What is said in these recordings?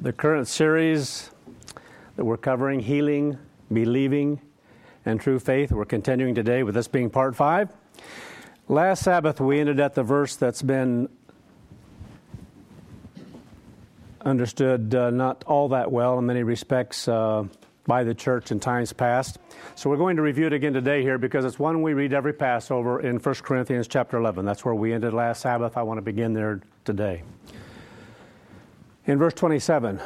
The current series that we're covering, Healing, Believing, and True Faith, we're continuing today with this being part 5. Last Sabbath, we ended at the verse that's been understood not all that well in many respects by the church in times past. So we're going to review it again today here because it's one we read every Passover in 1 Corinthians chapter 11. That's where we ended last Sabbath. I want to begin there today. In verse 27,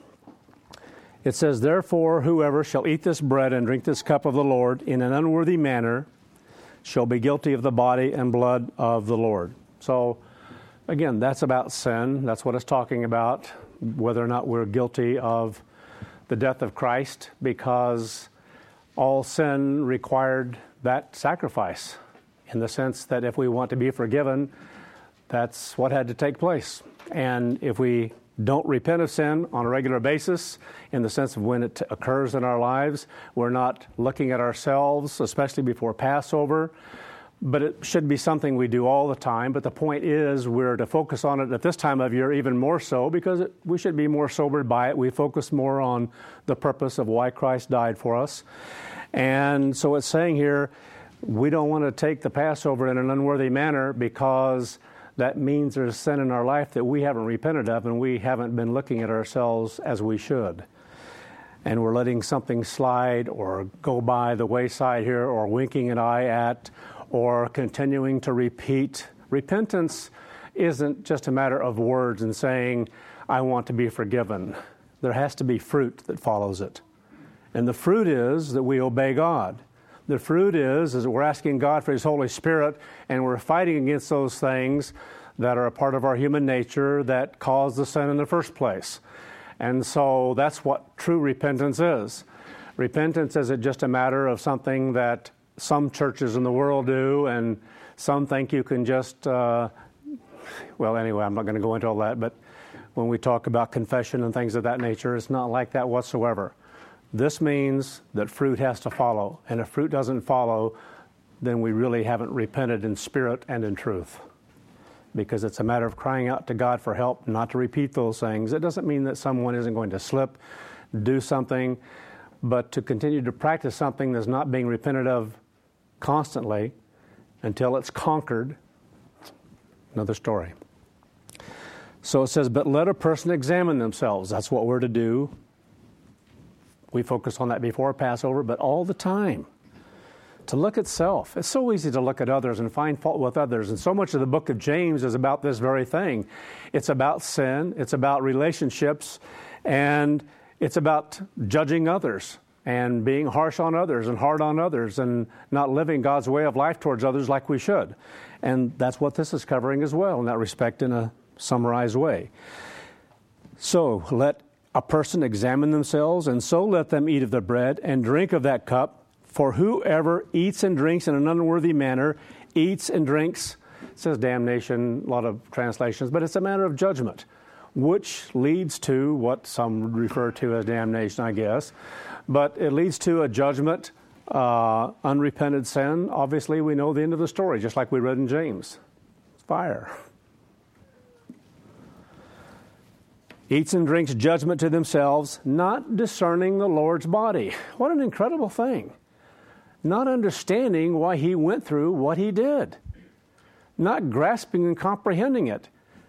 it says, "Therefore, whoever shall eat this bread and drink this cup of the Lord in an unworthy manner shall be guilty of the body and blood of the Lord." So, again, that's about sin. That's what it's talking about, whether or not we're guilty of the death of Christ, because all sin required that sacrifice, in the sense that if we want to be forgiven, that's what had to take place. And if we don't repent of sin on a regular basis, in the sense of when it occurs in our lives, we're not looking at ourselves, especially before Passover, but it should be something we do all the time. But the point is, we're to focus on it at this time of year even more so, because we should be more sobered by it. We focus more on the purpose of why Christ died for us. And so it's saying here, we don't want to take the Passover in an unworthy manner, because that means there's sin in our life that we haven't repented of, and we haven't been looking at ourselves as we should. And we're letting something slide or go by the wayside here, or winking an eye at, or continuing to repeat. Repentance isn't just a matter of words and saying, "I want to be forgiven." There has to be fruit that follows it. And the fruit is that we obey God. The fruit is that we're asking God for His Holy Spirit, and we're fighting against those things that are a part of our human nature that cause the sin in the first place. And so that's what true repentance is. Repentance isn't just a matter of something that some churches in the world do, and some think you can just, well, anyway, I'm not going to go into all that, but when we talk about confession and things of that nature, it's not like that whatsoever. This means that fruit has to follow, and if fruit doesn't follow, then we really haven't repented in spirit and in truth, because it's a matter of crying out to God for help, not to repeat those things. It doesn't mean that someone isn't going to slip, do something, but to continue to practice something that's not being repented of constantly until it's conquered, another story. So it says, "But let a person examine themselves." That's what we're to do. We focused on that before Passover, but all the time, to look at self. It's so easy to look at others and find fault with others, and so much of the book of James is about this very thing. It's about sin, it's about relationships, and it's about judging others and being harsh on others and hard on others and not living God's way of life towards others like we should. And that's what this is covering as well in that respect, in a summarized way. So let a person examine themselves, and so let them eat of the bread and drink of that cup. For whoever eats and drinks in an unworthy manner, eats and drinks, it says damnation, a lot of translations, but it's a matter of judgment, which leads to what some would refer to as damnation, I guess. But it leads to a judgment, unrepented sin. Obviously, we know the end of the story, just like we read in James. It's fire. Eats and drinks judgment to themselves, not discerning the Lord's body. What an incredible thing. Not understanding why He went through what He did. Not grasping and comprehending it.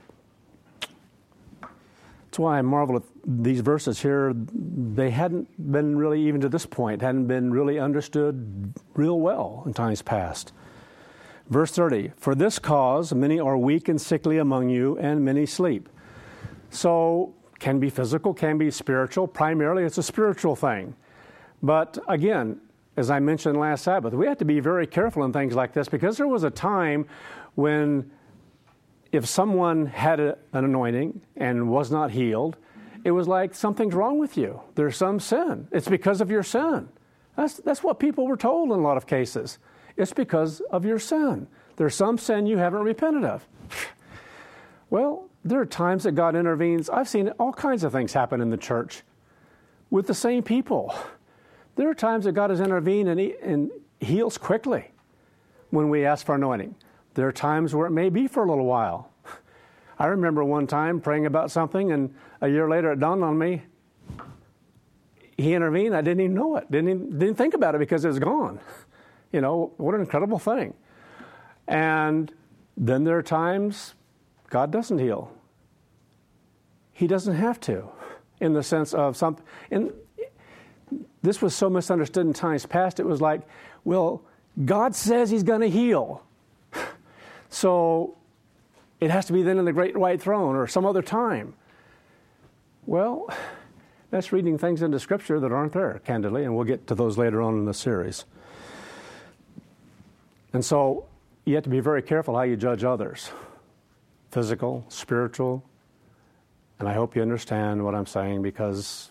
That's why I marvel at these verses here. They hadn't been really, even to this point, hadn't been really understood real well in times past. Verse 30, "For this cause many are weak and sickly among you, and many sleep." So, can be physical, can be spiritual. Primarily, it's a spiritual thing. But again, as I mentioned last Sabbath, we have to be very careful in things like this, because there was a time when if someone had an anointing and was not healed, it was like, something's wrong with you. There's some sin. It's because of your sin. That's what people were told in a lot of cases. It's because of your sin. There's some sin you haven't repented of. Well, there are times that God intervenes. I've seen all kinds of things happen in the church with the same people. There are times that God has intervened and heals quickly when we ask for anointing. There are times where it may be for a little while. I remember one time praying about something, and a year later it dawned on me, He intervened. I didn't even know it. Didn't think about it because it was gone. You know, what an incredible thing. And then there are times God doesn't heal. He doesn't have to, in the sense of this was so misunderstood in times past. It was like, well, God says He's going to heal. So it has to be then in the great white throne or some other time. Well, that's reading things into Scripture that aren't there, candidly, and we'll get to those later on in the series. And so you have to be very careful how you judge others, physical, spiritual, and I hope you understand what I'm saying, because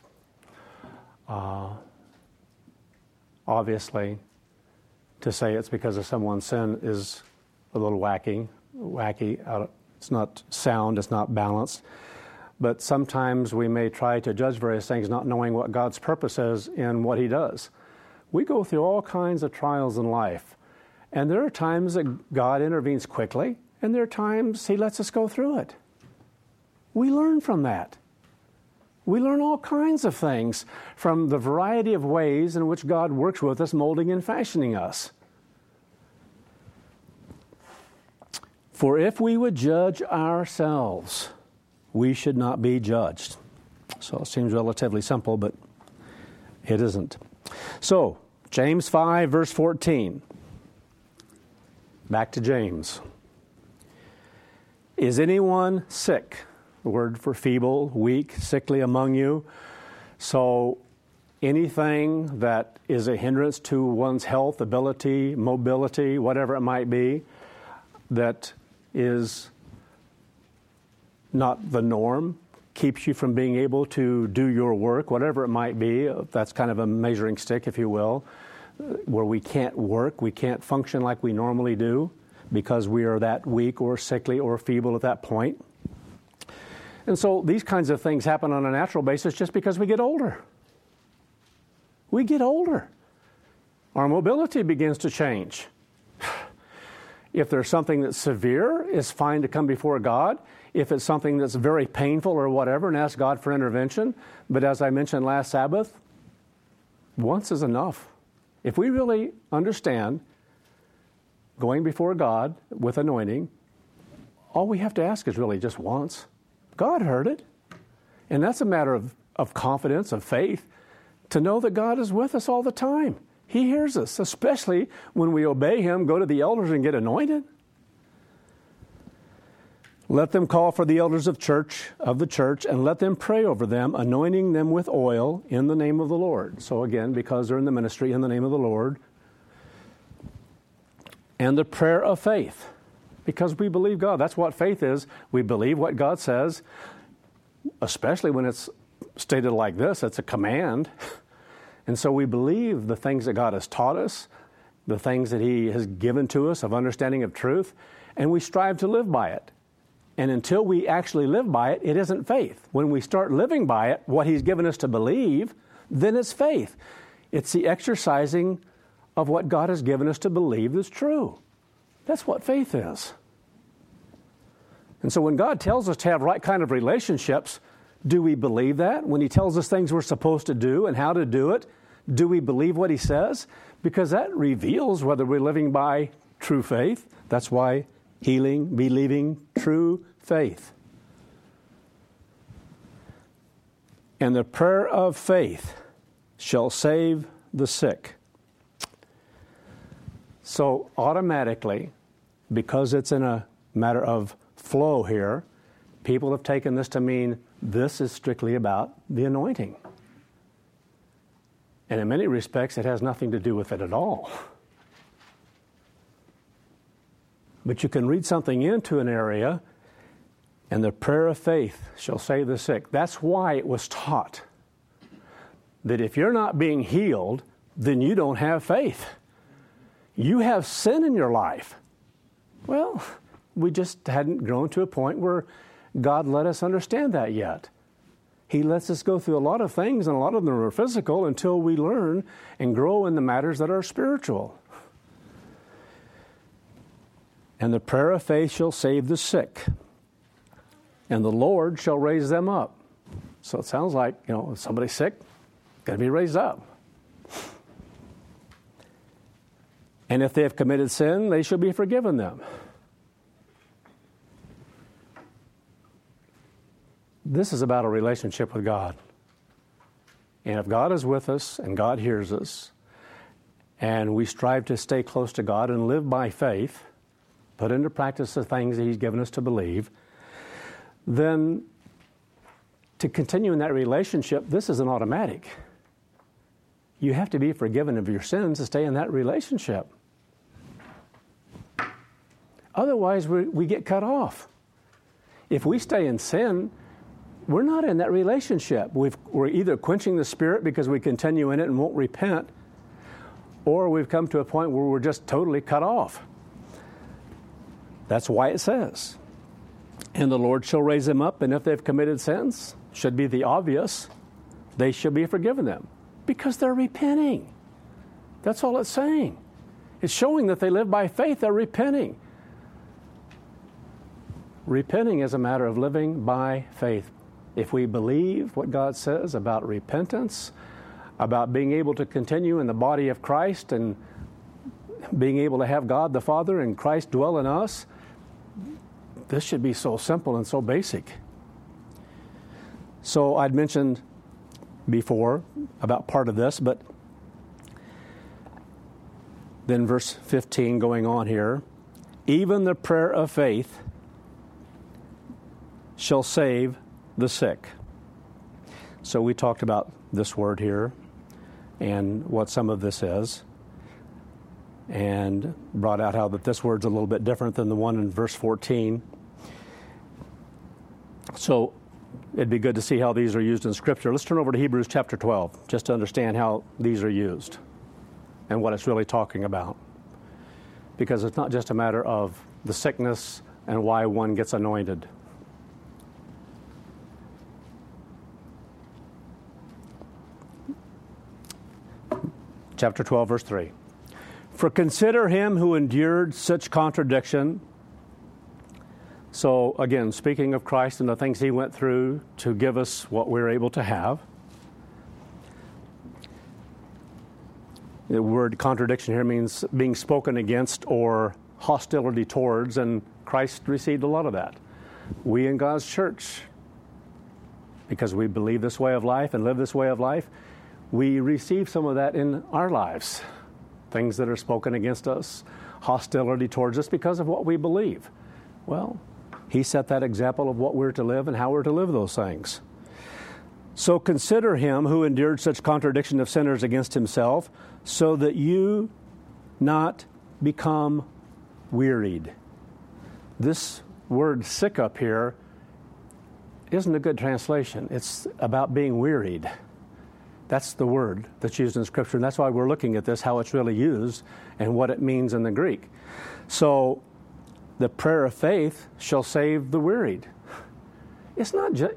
obviously to say it's because of someone's sin is a little wacky. It's not sound, it's not balanced. But sometimes we may try to judge various things not knowing what God's purpose is in what He does. We go through all kinds of trials in life. And there are times that God intervenes quickly, and there are times He lets us go through it. We learn from that. We learn all kinds of things from the variety of ways in which God works with us, molding and fashioning us. For if we would judge ourselves, we should not be judged. So it seems relatively simple, but it isn't. So, James 5, verse 14. Back to James. Is anyone sick? The word for feeble, weak, sickly among you. So anything that is a hindrance to one's health, ability, mobility, whatever it might be, that is not the norm, keeps you from being able to do your work, whatever it might be. That's kind of a measuring stick, if you will, where we can't work, we can't function like we normally do because we are that weak or sickly or feeble at that point. And so these kinds of things happen on a natural basis just because we get older. We get older. Our mobility begins to change. If there's something that's severe, it's fine to come before God. If it's something that's very painful or whatever, and ask God for intervention. But as I mentioned last Sabbath, once is enough. If we really understand going before God with anointing, all we have to ask is really just once. God heard it. And that's a matter of confidence, of faith, to know that God is with us all the time. He hears us, especially when we obey Him, go to the elders and get anointed. Let them call for the elders of the church, and let them pray over them, anointing them with oil in the name of the Lord. So again, because they're in the ministry, in the name of the Lord. And the prayer of faith, because we believe God. That's what faith is. We believe what God says, especially when it's stated like this. It's a command. And so we believe the things that God has taught us, the things that He has given to us of understanding of truth, and we strive to live by it. And until we actually live by it, it isn't faith. When we start living by it, what He's given us to believe, then it's faith. It's the exercising of what God has given us to believe is true. That's what faith is. And so when God tells us to have right kind of relationships, do we believe that? When He tells us things we're supposed to do and how to do it, do we believe what He says? Because that reveals whether we're living by true faith. That's why healing, believing, true faith. And the prayer of faith shall save the sick. So automatically, because it's in a matter of flow here, people have taken this to mean this is strictly about the anointing. And in many respects, it has nothing to do with it at all. But you can read something into an area, and the prayer of faith shall save the sick. That's why it was taught that if you're not being healed, then you don't have faith. You have sin in your life. Well, we just hadn't grown to a point where God let us understand that yet. He lets us go through a lot of things, and a lot of them are physical, until we learn and grow in the matters that are spiritual. And the prayer of faith shall save the sick. and the Lord shall raise them up. So it sounds like, if somebody's sick, got to be raised up. And if they have committed sin, they shall be forgiven them. This is about a relationship with God. And if God is with us and God hears us, and we strive to stay close to God and live by faith, put into practice the things that He's given us to believe, then to continue in that relationship, this isn't automatic. You have to be forgiven of your sins to stay in that relationship. Otherwise, we get cut off. If we stay in sin, we're not in that relationship. We're either quenching the Spirit because we continue in it and won't repent, or we've come to a point where we're just totally cut off. That's why it says, and the Lord shall raise them up, and if they've committed sins, should be the obvious, they shall be forgiven them. Because they're repenting. That's all it's saying. It's showing that they live by faith, they're repenting. Repenting is a matter of living by faith. If we believe what God says about repentance, about being able to continue in the body of Christ and being able to have God the Father and Christ dwell in us, this should be so simple and so basic. So I'd mentioned before about part of this, but then verse 15 going on here, even the prayer of faith shall save the sick. So we talked about this word here and what some of this is, and brought out how that this word's a little bit different than the one in verse 14. So it'd be good to see how these are used in Scripture. Let's turn over to Hebrews chapter 12, just to understand how these are used and what it's really talking about. Because it's not just a matter of the sickness and why one gets anointed. Chapter 12, verse 3. For consider him who endured such contradiction. So again, speaking of Christ and the things He went through to give us what we're able to have. The word contradiction here means being spoken against or hostility towards, and Christ received a lot of that. We in God's church, because we believe this way of life and live this way of life, we receive some of that in our lives. Things that are spoken against us, hostility towards us because of what we believe. Well, He set that example of what we're to live and how we're to live those things. So consider him who endured such contradiction of sinners against himself, so that you not become wearied. This word sick up here isn't a good translation. It's about being wearied. That's the word that's used in Scripture, and that's why we're looking at this, how it's really used and what it means in the Greek. So the prayer of faith shall save the wearied. It's not just...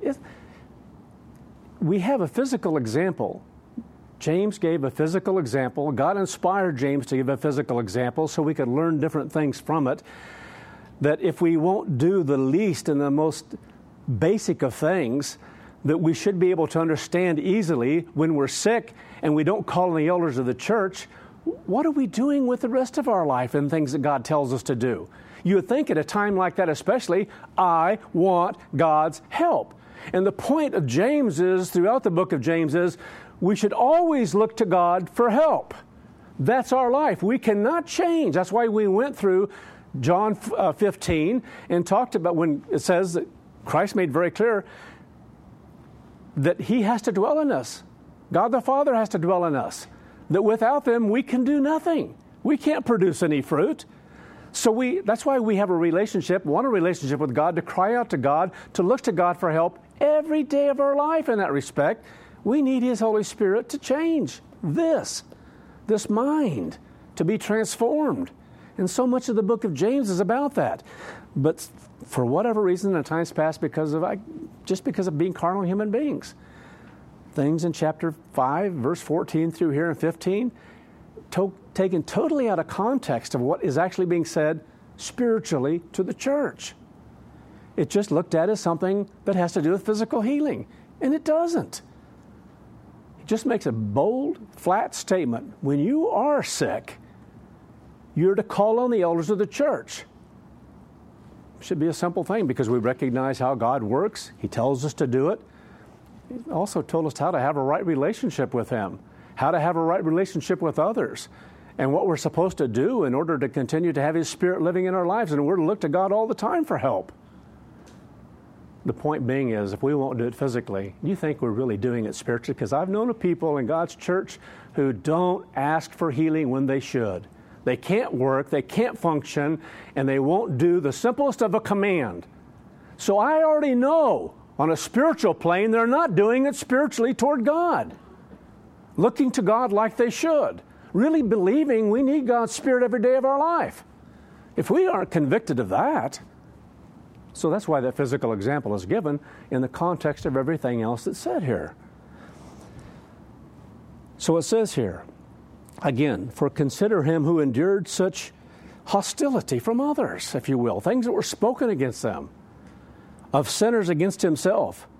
We have a physical example. James gave a physical example. God inspired James to give a physical example so we could learn different things from it. That if we won't do the least and the most basic of things, that we should be able to understand easily when we're sick and we don't call on the elders of the church, what are we doing with the rest of our life and things that God tells us to do? You would think at a time like that especially, I want God's help. And the point of James is, throughout the book of James is, we should always look to God for help. That's our life. We cannot change. That's why we went through John 15 and talked about when it says that Christ made very clear that He has to dwell in us. God the Father has to dwell in us. That without them, we can do nothing. We can't produce any fruit. So that's why we have a relationship, want a relationship with God, to cry out to God, to look to God for help every day of our life in that respect. We need His Holy Spirit to change this mind, to be transformed. And so much of the book of James is about that. But for whatever reason, in times past, because of being carnal human beings, things in chapter 5, verse 14 through here and 15, taken totally out of context of what is actually being said spiritually to the church. It just looked at as something that has to do with physical healing, and it doesn't. It just makes a bold, flat statement. When you are sick, you're to call on the elders of the church. It should be a simple thing because we recognize how God works. He tells us to do it. He also told us how to have a right relationship with Him, how to have a right relationship with others, and what we're supposed to do in order to continue to have His Spirit living in our lives. And we're to look to God all the time for help. The point being is, if we won't do it physically, do you think we're really doing it spiritually? Because I've known of people in God's church who don't ask for healing when they should. They can't work, they can't function, and they won't do the simplest of a command. So I already know on a spiritual plane they're not doing it spiritually toward God. Looking to God like they should. Really believing we need God's Spirit every day of our life. If we aren't convicted of that, so that's why that physical example is given in the context of everything else that's said here. So it says here, again, for consider him who endured such hostility from others, if you will, things that were spoken against them, of sinners against himself,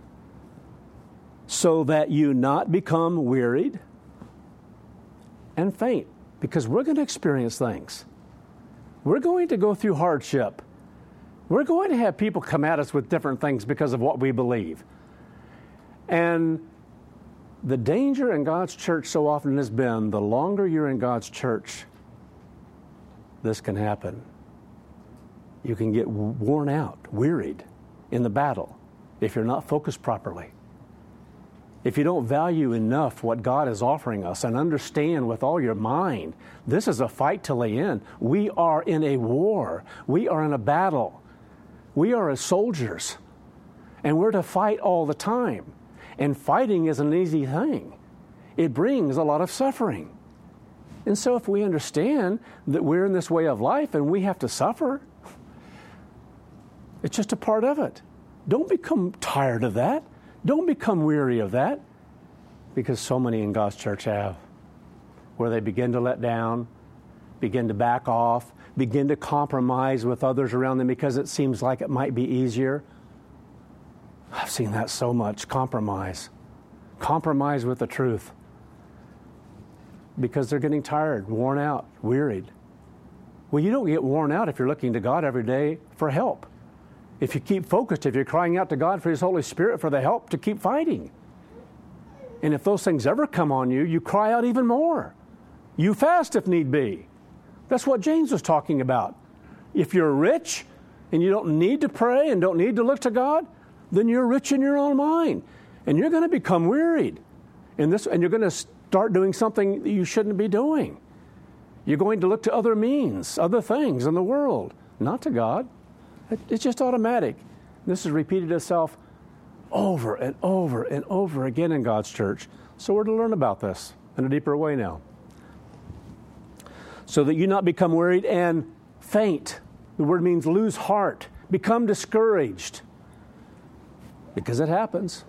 so that you not become wearied and faint, because we're going to experience things. We're going to go through hardship. We're going to have people come at us with different things because of what we believe. And the danger in God's church so often has been the longer you're in God's church, this can happen. You can get worn out, wearied in the battle if you're not focused properly. If you don't value enough what God is offering us and understand with all your mind, this is a fight to lay in. We are in a war. We are in a battle. We are as soldiers, and we're to fight all the time. And fighting isn't an easy thing. It brings a lot of suffering. And so if we understand that we're in this way of life and we have to suffer, it's just a part of it. Don't become tired of that. Don't become weary of that, because so many in God's church have, where they begin to let down, begin to back off, begin to compromise with others around them because it seems like it might be easier. I've seen that so much, compromise with the truth, because they're getting tired, worn out, wearied. Well, you don't get worn out if you're looking to God every day for help. If you keep focused, if you're crying out to God for His Holy Spirit for the help to keep fighting. And if those things ever come on you, you cry out even more. You fast if need be. That's what James was talking about. If you're rich and you don't need to pray and don't need to look to God, then you're rich in your own mind. And you're going to become wearied. And you're going to start doing something that you shouldn't be doing. You're going to look to other means, other things in the world, not to God. It's just automatic. This has repeated itself over and over and over again in God's church. So we're to learn about this in a deeper way now. So that you not become wearied and faint. The word means lose heart, become discouraged. Because it happens.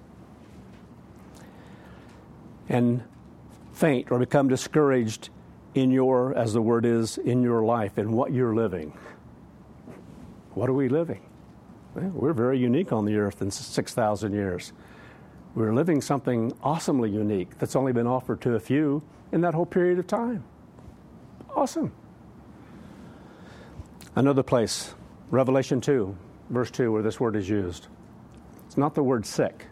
And faint or become discouraged in your, as the word is, in your life, in what you're living. What are we living? Well, we're very unique on the earth in 6,000 years. We're living something awesomely unique that's only been offered to a few in that whole period of time. Awesome. Another place, Revelation 2, verse 2, where this word is used. It's not the word sick.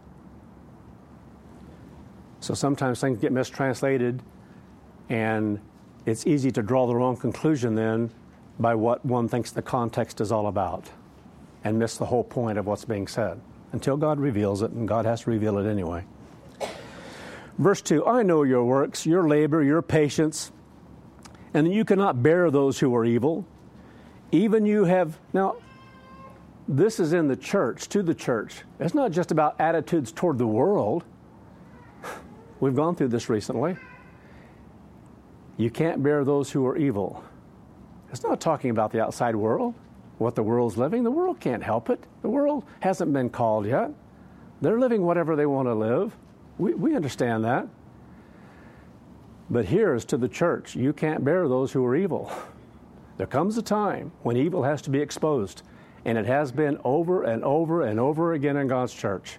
So sometimes things get mistranslated, and it's easy to draw the wrong conclusion then by what one thinks the context is all about and miss the whole point of what's being said until God reveals it, and God has to reveal it anyway. Verse 2, I know your works, your labor, your patience, and that you cannot bear those who are evil. Even you have... Now, this is in the church, to the church. It's not just about attitudes toward the world. We've gone through this recently. You can't bear those who are evil. It's not talking about the outside world, what the world's living. The world can't help it. The world hasn't been called yet. They're living whatever they want to live. We understand that. But here is to the church. You can't bear those who are evil. There comes a time when evil has to be exposed. And it has been over and over and over again in God's church.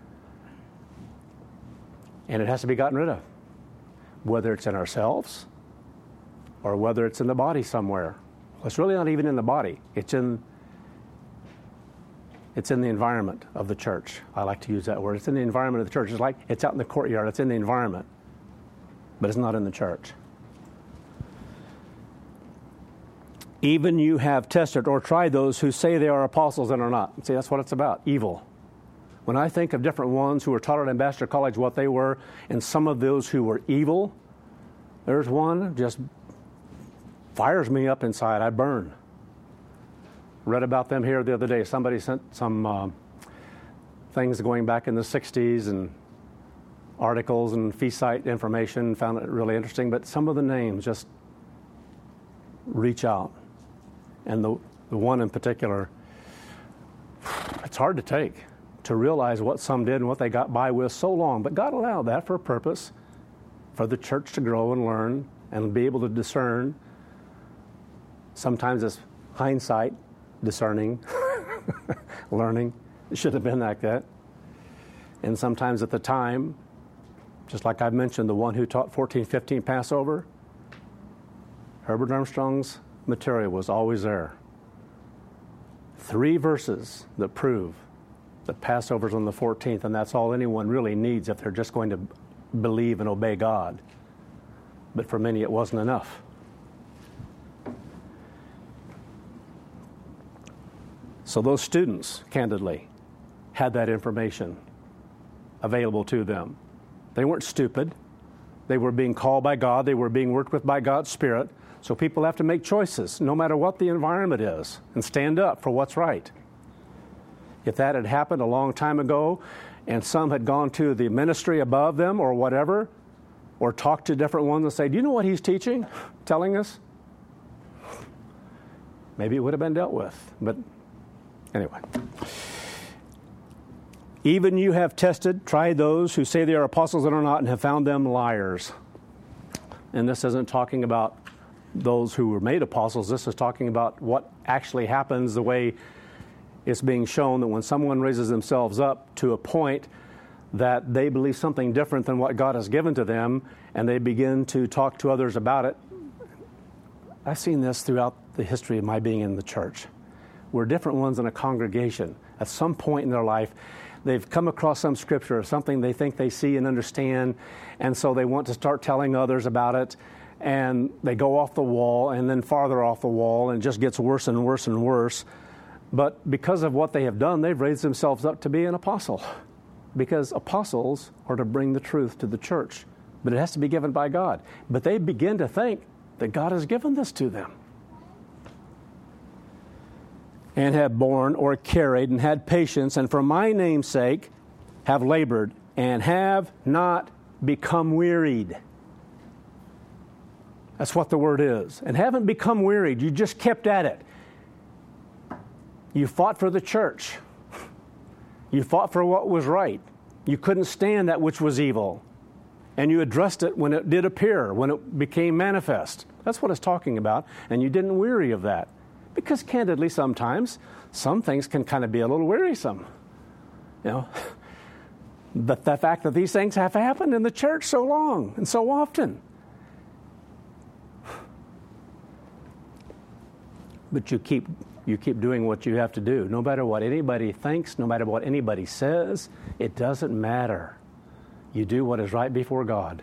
And it has to be gotten rid of, whether it's in ourselves or whether it's in the body somewhere. Well, it's really not even in the body. It's in the environment of the church. I like to use that word. It's in the environment of the church. It's like it's out in the courtyard. It's in the environment, but it's not in the church. Even you have tested or tried those who say they are apostles and are not. See, that's what it's about, evil. When I think of different ones who were taught at Ambassador College what they were, and some of those who were evil, there's one just fires me up inside. I burn. Read about them here the other day. Somebody sent some things going back in the 60s and articles and fee site information, found it really interesting, but some of the names just reach out. And the one in particular, it's hard to take, to realize what some did and what they got by with so long. But God allowed that for a purpose, for the church to grow and learn and be able to discern. Sometimes it's hindsight, discerning, learning. It should have been like that. And sometimes at the time, just like I've mentioned, the one who taught 1415 Passover, Herbert Armstrong's material was always there. 3 verses that prove that Passover's on the 14th, and that's all anyone really needs if they're just going to believe and obey God. But for many, it wasn't enough. So those students, candidly, had that information available to them. They weren't stupid. They were being called by God. They were being worked with by God's Spirit. So people have to make choices, no matter what the environment is, and stand up for what's right. If that had happened a long time ago, and some had gone to the ministry above them or whatever, or talked to different ones and say, do you know what he's teaching, telling us? Maybe it would have been dealt with. But anyway. Even you have tested, tried those who say they are apostles and are not, and have found them liars. And this isn't talking about those who were made apostles. This is talking about what actually happens, the way it's being shown that when someone raises themselves up to a point that they believe something different than what God has given to them, and they begin to talk to others about it. I've seen this throughout the history of my being in the church, where different ones in a congregation, at some point in their life, they've come across some scripture or something they think they see and understand, and so they want to start telling others about it, and they go off the wall and then farther off the wall, and it just gets worse and worse and worse. But because of what they have done, they've raised themselves up to be an apostle, because apostles are to bring the truth to the church, but it has to be given by God. But they begin to think that God has given this to them. And have borne or carried and had patience, and for my name's sake have labored and have not become wearied. That's what the word is. And haven't become wearied. You just kept at it. You fought for the church. You fought for what was right. You couldn't stand that which was evil. And you addressed it when it did appear, when it became manifest. That's what it's talking about. And you didn't weary of that. Because candidly, sometimes, some things can kind of be a little wearisome. You know, the fact that these things have happened in the church so long and so often. But you keep doing what you have to do. No matter what anybody thinks, no matter what anybody says, it doesn't matter. You do what is right before God.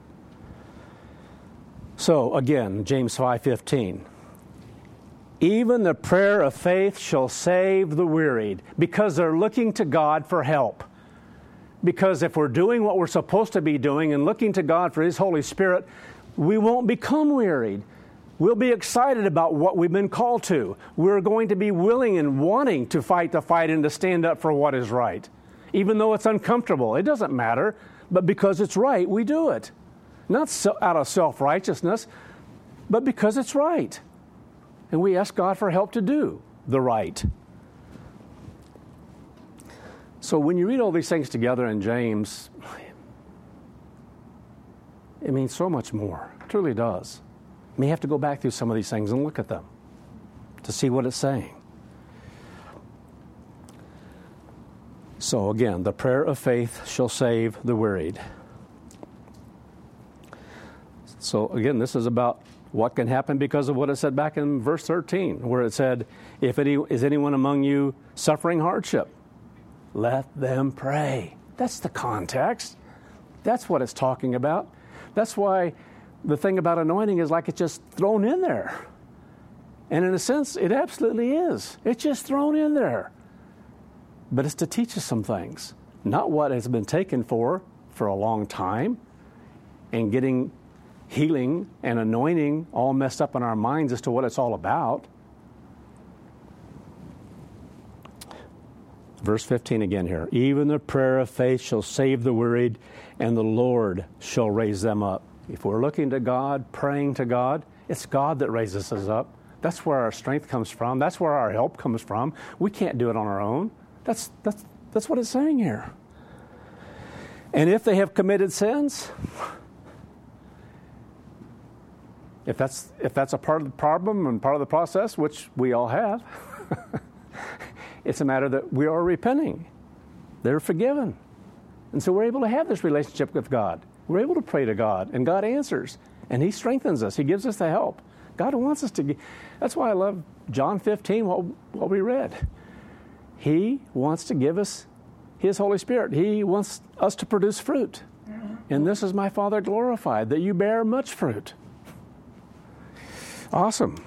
So, again, James 5:15. Even the prayer of faith shall save the wearied, because they're looking to God for help. Because if we're doing what we're supposed to be doing and looking to God for His Holy Spirit, we won't become wearied. We'll be excited about what we've been called to. We're going to be willing and wanting to fight the fight and to stand up for what is right. Even though it's uncomfortable, it doesn't matter. But because it's right, we do it. Not out of self-righteousness, but because it's right. And we ask God for help to do the right. So when you read all these things together in James, it means so much more. It truly does. You may have to go back through some of these things and look at them to see what it's saying. So again, the prayer of faith shall save the wearied. So again, this is about what can happen because of what it said back in verse 13, where it said, is anyone among you suffering hardship? Let them pray. That's the context. That's what it's talking about. That's why the thing about anointing is like it's just thrown in there. And in a sense, it absolutely is. It's just thrown in there. But it's to teach us some things. Not what has been taken for a long time and getting healing and anointing all messed up in our minds as to what it's all about. Verse 15 again here. Even the prayer of faith shall save the wearied, and the Lord shall raise them up. If we're looking to God, praying to God, it's God that raises us up. That's where our strength comes from. That's where our help comes from. We can't do it on our own. That's what it's saying here. And if they have committed sins, if that's a part of the problem and part of the process, which we all have, it's a matter that we are repenting. They're forgiven. And so we're able to have this relationship with God. We're able to pray to God, and God answers, and He strengthens us. He gives us the help. God wants us to. That's why I love John 15, what we read. He wants to give us His Holy Spirit. He wants us to produce fruit. And this is my Father glorified, that you bear much fruit. Awesome.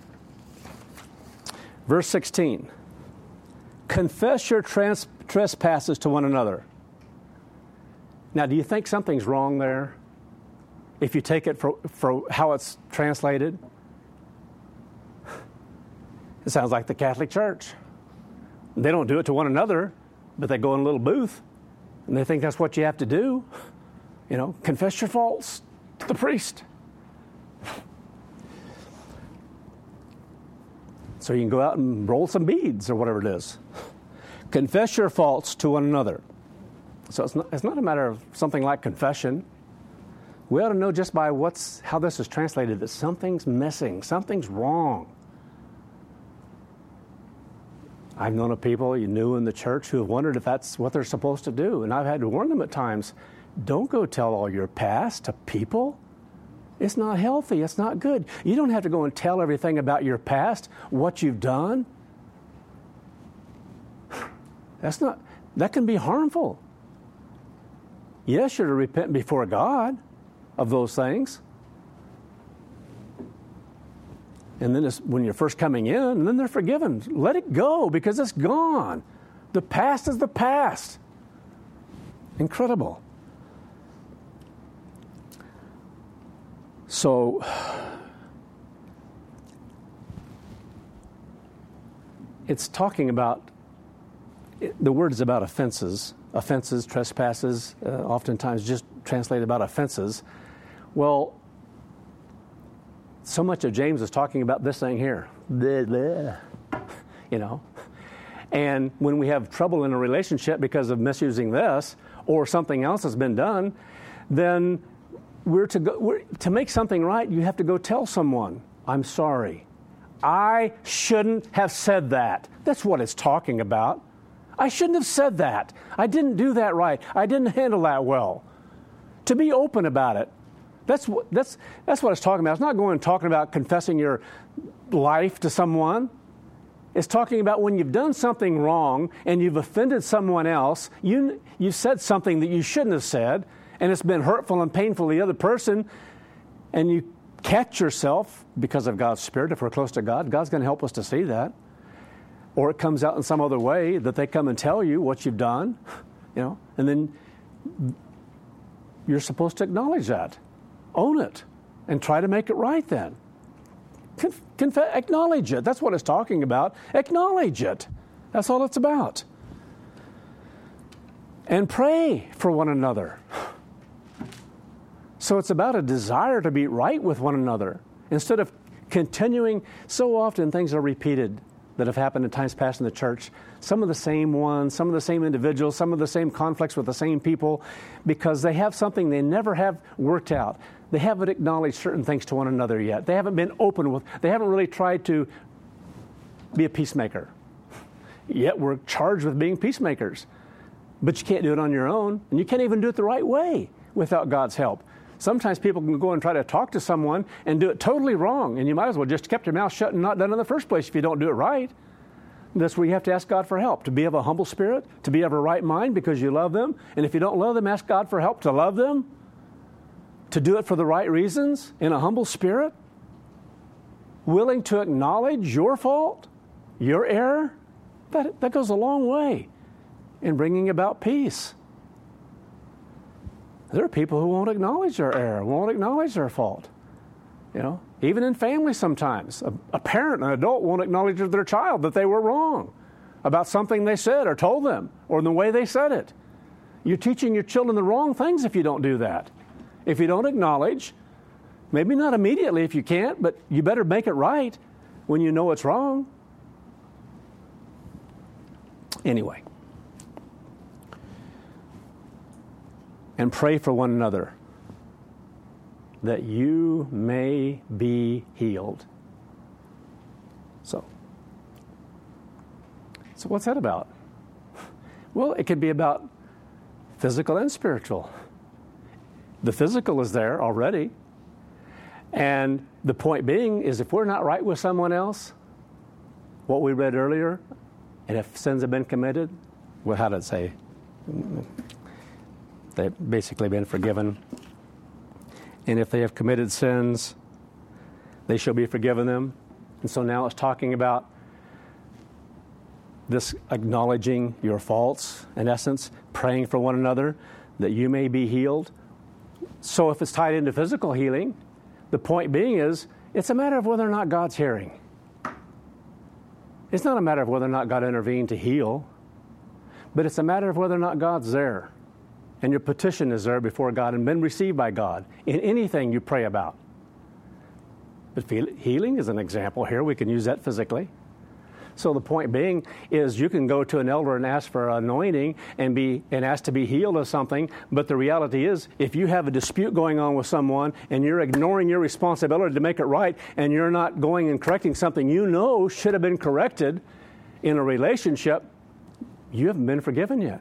Verse 16. Confess your trespasses to one another. Now, do you think something's wrong there? If you take it for how it's translated? It sounds like the Catholic Church. They don't do it to one another, but they go in a little booth, and they think that's what you have to do. You know, confess your faults to the priest. So you can go out and roll some beads or whatever it is. Confess your faults to one another. So it's not a matter of something like confession. We ought to know just by how this is translated that something's missing, something's wrong. I've known of people you knew in the church who have wondered if that's what they're supposed to do. And I've had to warn them at times, don't go tell all your past to people. It's not healthy. It's not good. You don't have to go and tell everything about your past, what you've done. That can be harmful. Yes, you're to repent before God of those things. And then when you're first coming in, and then they're forgiven. Let it go because it's gone. The past is the past. Incredible. So, it's talking about, the word is about offenses, trespasses, oftentimes just translated about offenses. Well, so much of James is talking about this thing here. Blah, blah. You know. And when we have trouble in a relationship because of misusing this or something else has been done, then to make something right, you have to go tell someone, I'm sorry. I shouldn't have said that. That's what it's talking about. I shouldn't have said that. I didn't do that right. I didn't handle that well. To be open about it. That's what it's talking about. It's not going and talking about confessing your life to someone. It's talking about when you've done something wrong and you've offended someone else, you've said something that you shouldn't have said, and it's been hurtful and painful to the other person, and you catch yourself because of God's Spirit. If we're close to God, God's going to help us to see that. Or it comes out in some other way that they come and tell you what you've done, you know, and then you're supposed to acknowledge that. Own it and try to make it right then. Acknowledge it. That's what it's talking about. Acknowledge it. That's all it's about. And pray for one another. So it's about a desire to be right with one another. Instead of continuing, so often things are repeated that have happened in times past in the church. Some of the same ones, some of the same individuals, some of the same conflicts with the same people, because they have something they never have worked out. They haven't acknowledged certain things to one another yet. They haven't been open with, they haven't really tried to be a peacemaker. Yet we're charged with being peacemakers. But you can't do it on your own, and you can't even do it the right way without God's help. Sometimes people can go and try to talk to someone and do it totally wrong, and you might as well just kept your mouth shut and not done it in the first place if you don't do it right. That's where you have to ask God for help, to be of a humble spirit, to be of a right mind because you love them. And if you don't love them, ask God for help to love them, to do it for the right reasons in a humble spirit, willing to acknowledge your fault, your error. That goes a long way in bringing about peace. There are people who won't acknowledge their error, won't acknowledge their fault. You know, even in families sometimes, a parent, an adult won't acknowledge to their child that they were wrong about something they said or told them or the way they said it. You're teaching your children the wrong things if you don't do that. If you don't acknowledge, maybe not immediately if you can't, but you better make it right when you know it's wrong. Anyway. And pray for one another, that you may be healed. So what's that about? Well, it could be about physical and spiritual. The physical is there already. And the point being is if we're not right with someone else, what we read earlier, and if sins have been committed, well, how did it say? They've basically been forgiven. And if they have committed sins, they shall be forgiven them. And so now it's talking about this acknowledging your faults, in essence, praying for one another that you may be healed. So if it's tied into physical healing, the point being is it's a matter of whether or not God's hearing. It's not a matter of whether or not God intervened to heal, but it's a matter of whether or not God's there. And your petition is there before God and been received by God in anything you pray about. But healing is an example here. We can use that physically. So the point being is you can go to an elder and ask for anointing and ask to be healed of something. But the reality is if you have a dispute going on with someone and you're ignoring your responsibility to make it right and you're not going and correcting something you know should have been corrected in a relationship, you haven't been forgiven yet.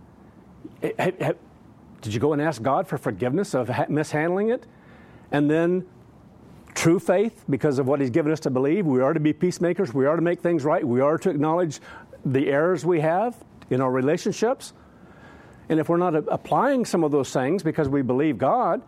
Did you go and ask God for forgiveness of mishandling it? And then true faith, because of what He's given us to believe, we are to be peacemakers, we are to make things right, we are to acknowledge the errors we have in our relationships. And if we're not applying some of those things because we believe God,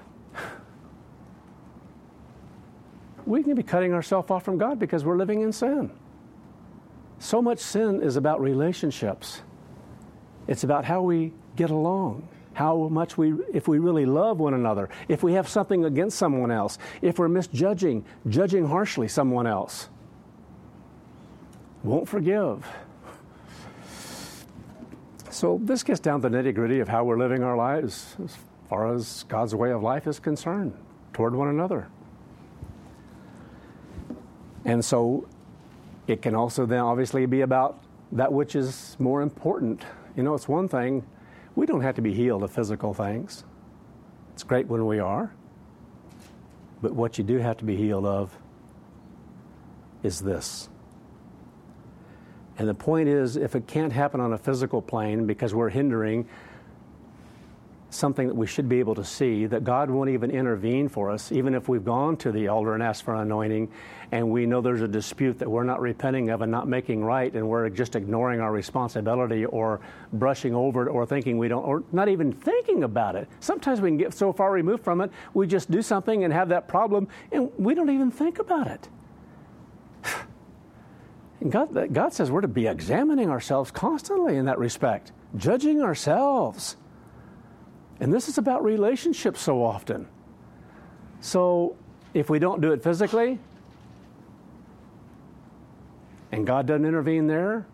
we can be cutting ourselves off from God because we're living in sin. So much sin is about relationships. It's about how we get along, how much if we really love one another, if we have something against someone else, if we're judging harshly someone else. Won't forgive. So this gets down to the nitty-gritty of how we're living our lives as far as God's way of life is concerned toward one another. And so it can also then obviously be about that which is more important. You know, it's one thing, we don't have to be healed of physical things. It's great when we are. But what you do have to be healed of is this. And the point is, if it can't happen on a physical plane because we're hindering something that we should be able to see, that God won't even intervene for us, even if we've gone to the elder and asked for an anointing, and we know there's a dispute that we're not repenting of and not making right, and we're just ignoring our responsibility or brushing over it or thinking we don't, or not even thinking about it. Sometimes we can get so far removed from it, we just do something and have that problem, and we don't even think about it. And God says we're to be examining ourselves constantly in that respect, judging ourselves. And this is about relationships so often. So if we don't do it physically, and God doesn't intervene there,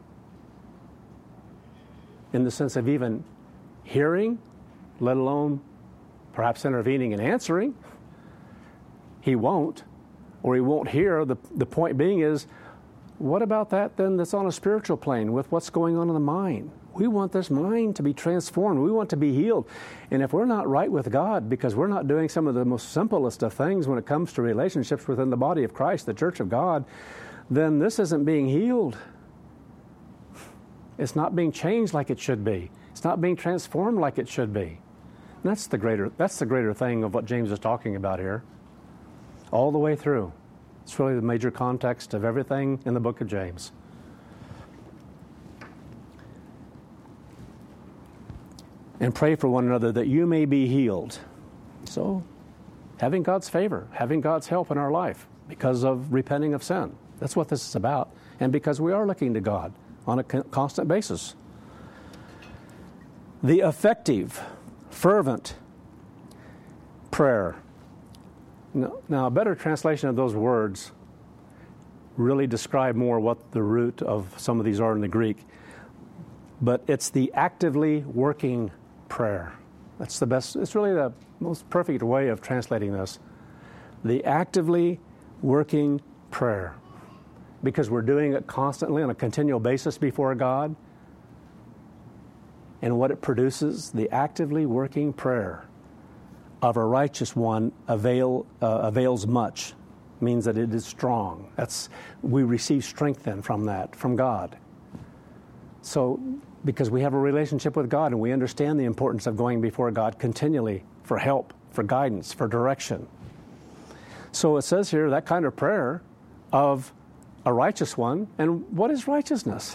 in the sense of even hearing, let alone perhaps intervening and answering, He won't, or He won't hear. The point being is, what about that then that's on a spiritual plane with what's going on in the mind? We want this mind to be transformed. We want to be healed. And if we're not right with God because we're not doing some of the most simplest of things when it comes to relationships within the body of Christ, the church of God, then this isn't being healed. It's not being changed like it should be. It's not being transformed like it should be. And that's the greater thing of what James is talking about here. All the way through. It's really the major context of everything in the book of James. And pray for one another that you may be healed. So, having God's favor, having God's help in our life because of repenting of sin. That's what this is about. And because we are looking to God on a constant basis. The effective, fervent prayer. Now, a better translation of those words really describe more what the root of some of these are in the Greek. But it's the actively working prayer. That's the best, it's really the most perfect way of translating this. The actively working prayer. Because we're doing it constantly on a continual basis before God. And what it produces, the actively working prayer of a righteous one avails much. Means that it is strong. We receive strength then from that, from God. So, because we have a relationship with God and we understand the importance of going before God continually for help, for guidance, for direction. So it says here that kind of prayer of a righteous one. And what is righteousness?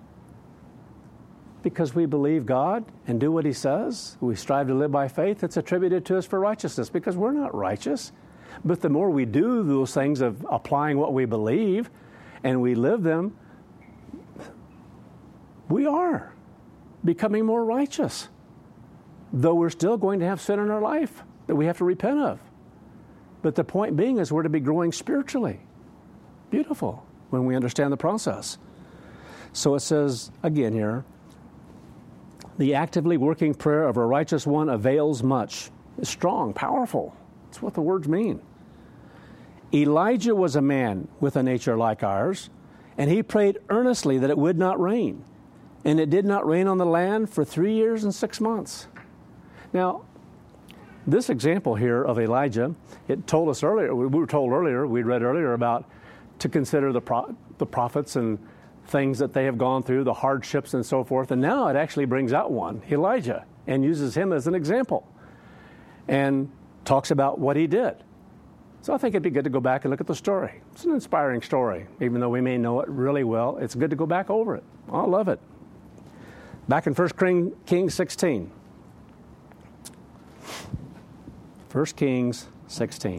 Because we believe God and do what He says, we strive to live by faith, it's attributed to us for righteousness because we're not righteous. But the more we do those things of applying what we believe and we live them, we are becoming more righteous. Though we're still going to have sin in our life that we have to repent of. But the point being is we're to be growing spiritually. Beautiful when we understand the process. So it says again here, the actively working prayer of a righteous one avails much. It's strong, powerful. That's what the words mean. Elijah was a man with a nature like ours, and he prayed earnestly that it would not rain. And it did not rain on the land for 3 years and 6 months. Now, this example here of Elijah, it told us earlier, we read earlier about to consider the prophets and things that they have gone through, the hardships and so forth. And now it actually brings out one, Elijah, and uses him as an example and talks about what he did. So I think it'd be good to go back and look at the story. It's an inspiring story. Even though we may know it really well, it's good to go back over it. I love it. Back in 1 Kings 16. 1 Kings 16.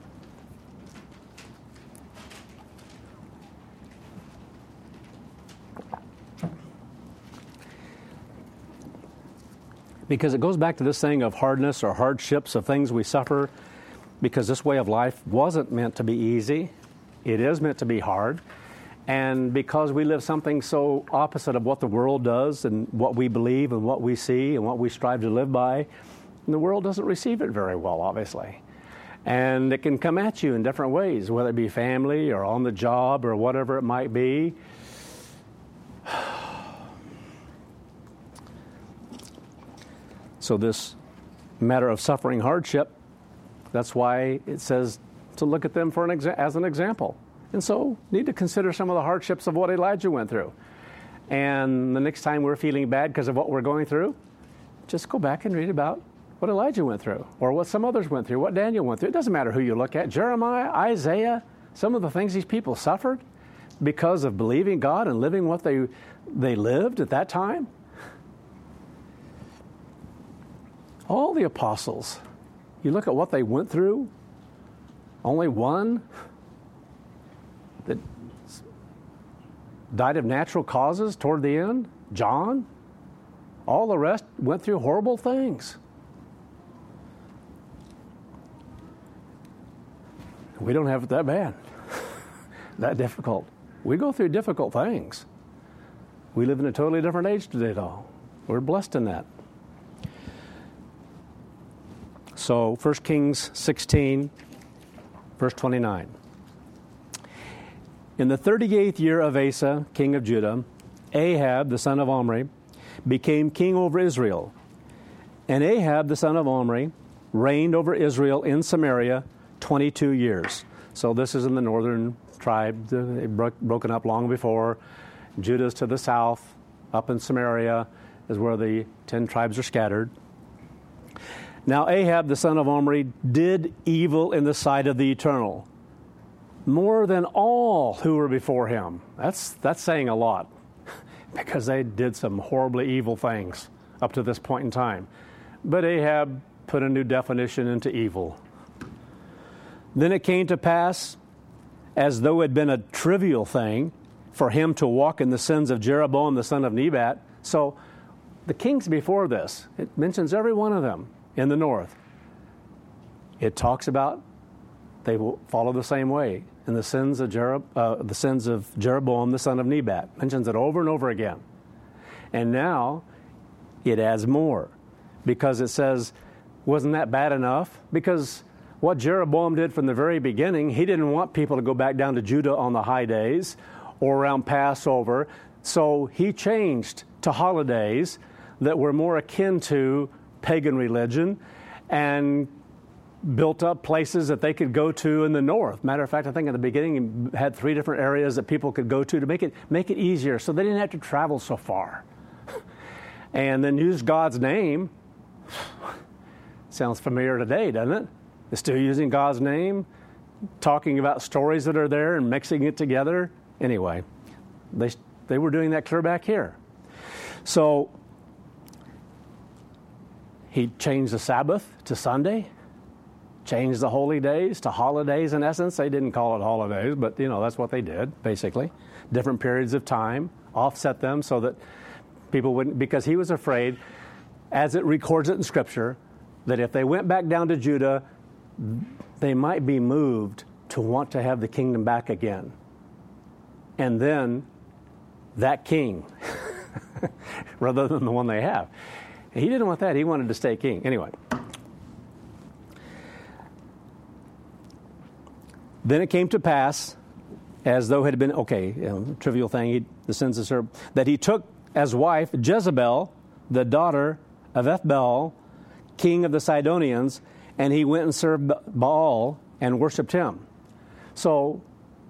Because it goes back to this thing of hardness or hardships, of things we suffer, because this way of life wasn't meant to be easy. It is meant to be hard. And because we live something so opposite of what the world does and what we believe and what we see and what we strive to live by, the world doesn't receive it very well, obviously. And it can come at you in different ways, whether it be family or on the job or whatever it might be. So this matter of suffering hardship, that's why it says to look at them as an example. And so need to consider some of the hardships of what Elijah went through. And the next time we're feeling bad because of what we're going through, just go back and read about what Elijah went through or what some others went through, what Daniel went through. It doesn't matter who you look at. Jeremiah, Isaiah, some of the things these people suffered because of believing God and living what they lived at that time. All the apostles, you look at what they went through, only one that died of natural causes toward the end, John. All the rest went through horrible things. We don't have it that bad, that difficult. We go through difficult things. We live in a totally different age today, though. We're blessed in that. So 1 Kings 16, verse 29. In the 38th year of Asa, king of Judah, Ahab, the son of Omri, became king over Israel. And Ahab, the son of Omri, reigned over Israel in Samaria 22 years. So this is in the northern tribe. They broken up long before. Judah's to the south, up in Samaria. is where the 10 tribes are scattered. Now Ahab, the son of Omri, did evil in the sight of the Eternal, more than all who were before him. That's saying a lot, because they did some horribly evil things up to this point in time. But Ahab put a new definition into evil. Then it came to pass, as though it had been a trivial thing, for him to walk in the sins of Jeroboam the son of Nebat. So the kings before this, it mentions every one of them in the north. It talks about they will follow the same way in the sins of Jeroboam the son of Nebat. Mentions it over and over again. And now it adds more, because it says, wasn't that bad enough? Because what Jeroboam did from the very beginning, he didn't want people to go back down to Judah on the high days or around Passover. So he changed to holidays that were more akin to pagan religion and built up places that they could go to in the north. Matter of fact, I think in the beginning he had 3 different areas that people could go to make it easier, so they didn't have to travel so far. And then use God's name. Sounds familiar today, doesn't it? They're still using God's name, talking about stories that are there and mixing it together. Anyway, they were doing that clear back here. So he changed the Sabbath to Sunday, changed the holy days to holidays in essence. They didn't call it holidays, but that's what they did, basically. Different periods of time, offset them so that people wouldn't, because he was afraid, as it records it in Scripture, that if they went back down to Judah, they might be moved to want to have the kingdom back again. And then that king, rather than the one they have. He didn't want that. He wanted to stay king. Anyway. Then it came to pass, as though it had been, trivial thing, the sins of Serb, that he took as wife Jezebel, the daughter of Ethbaal, king of the Sidonians, and he went and served Baal and worshipped him. So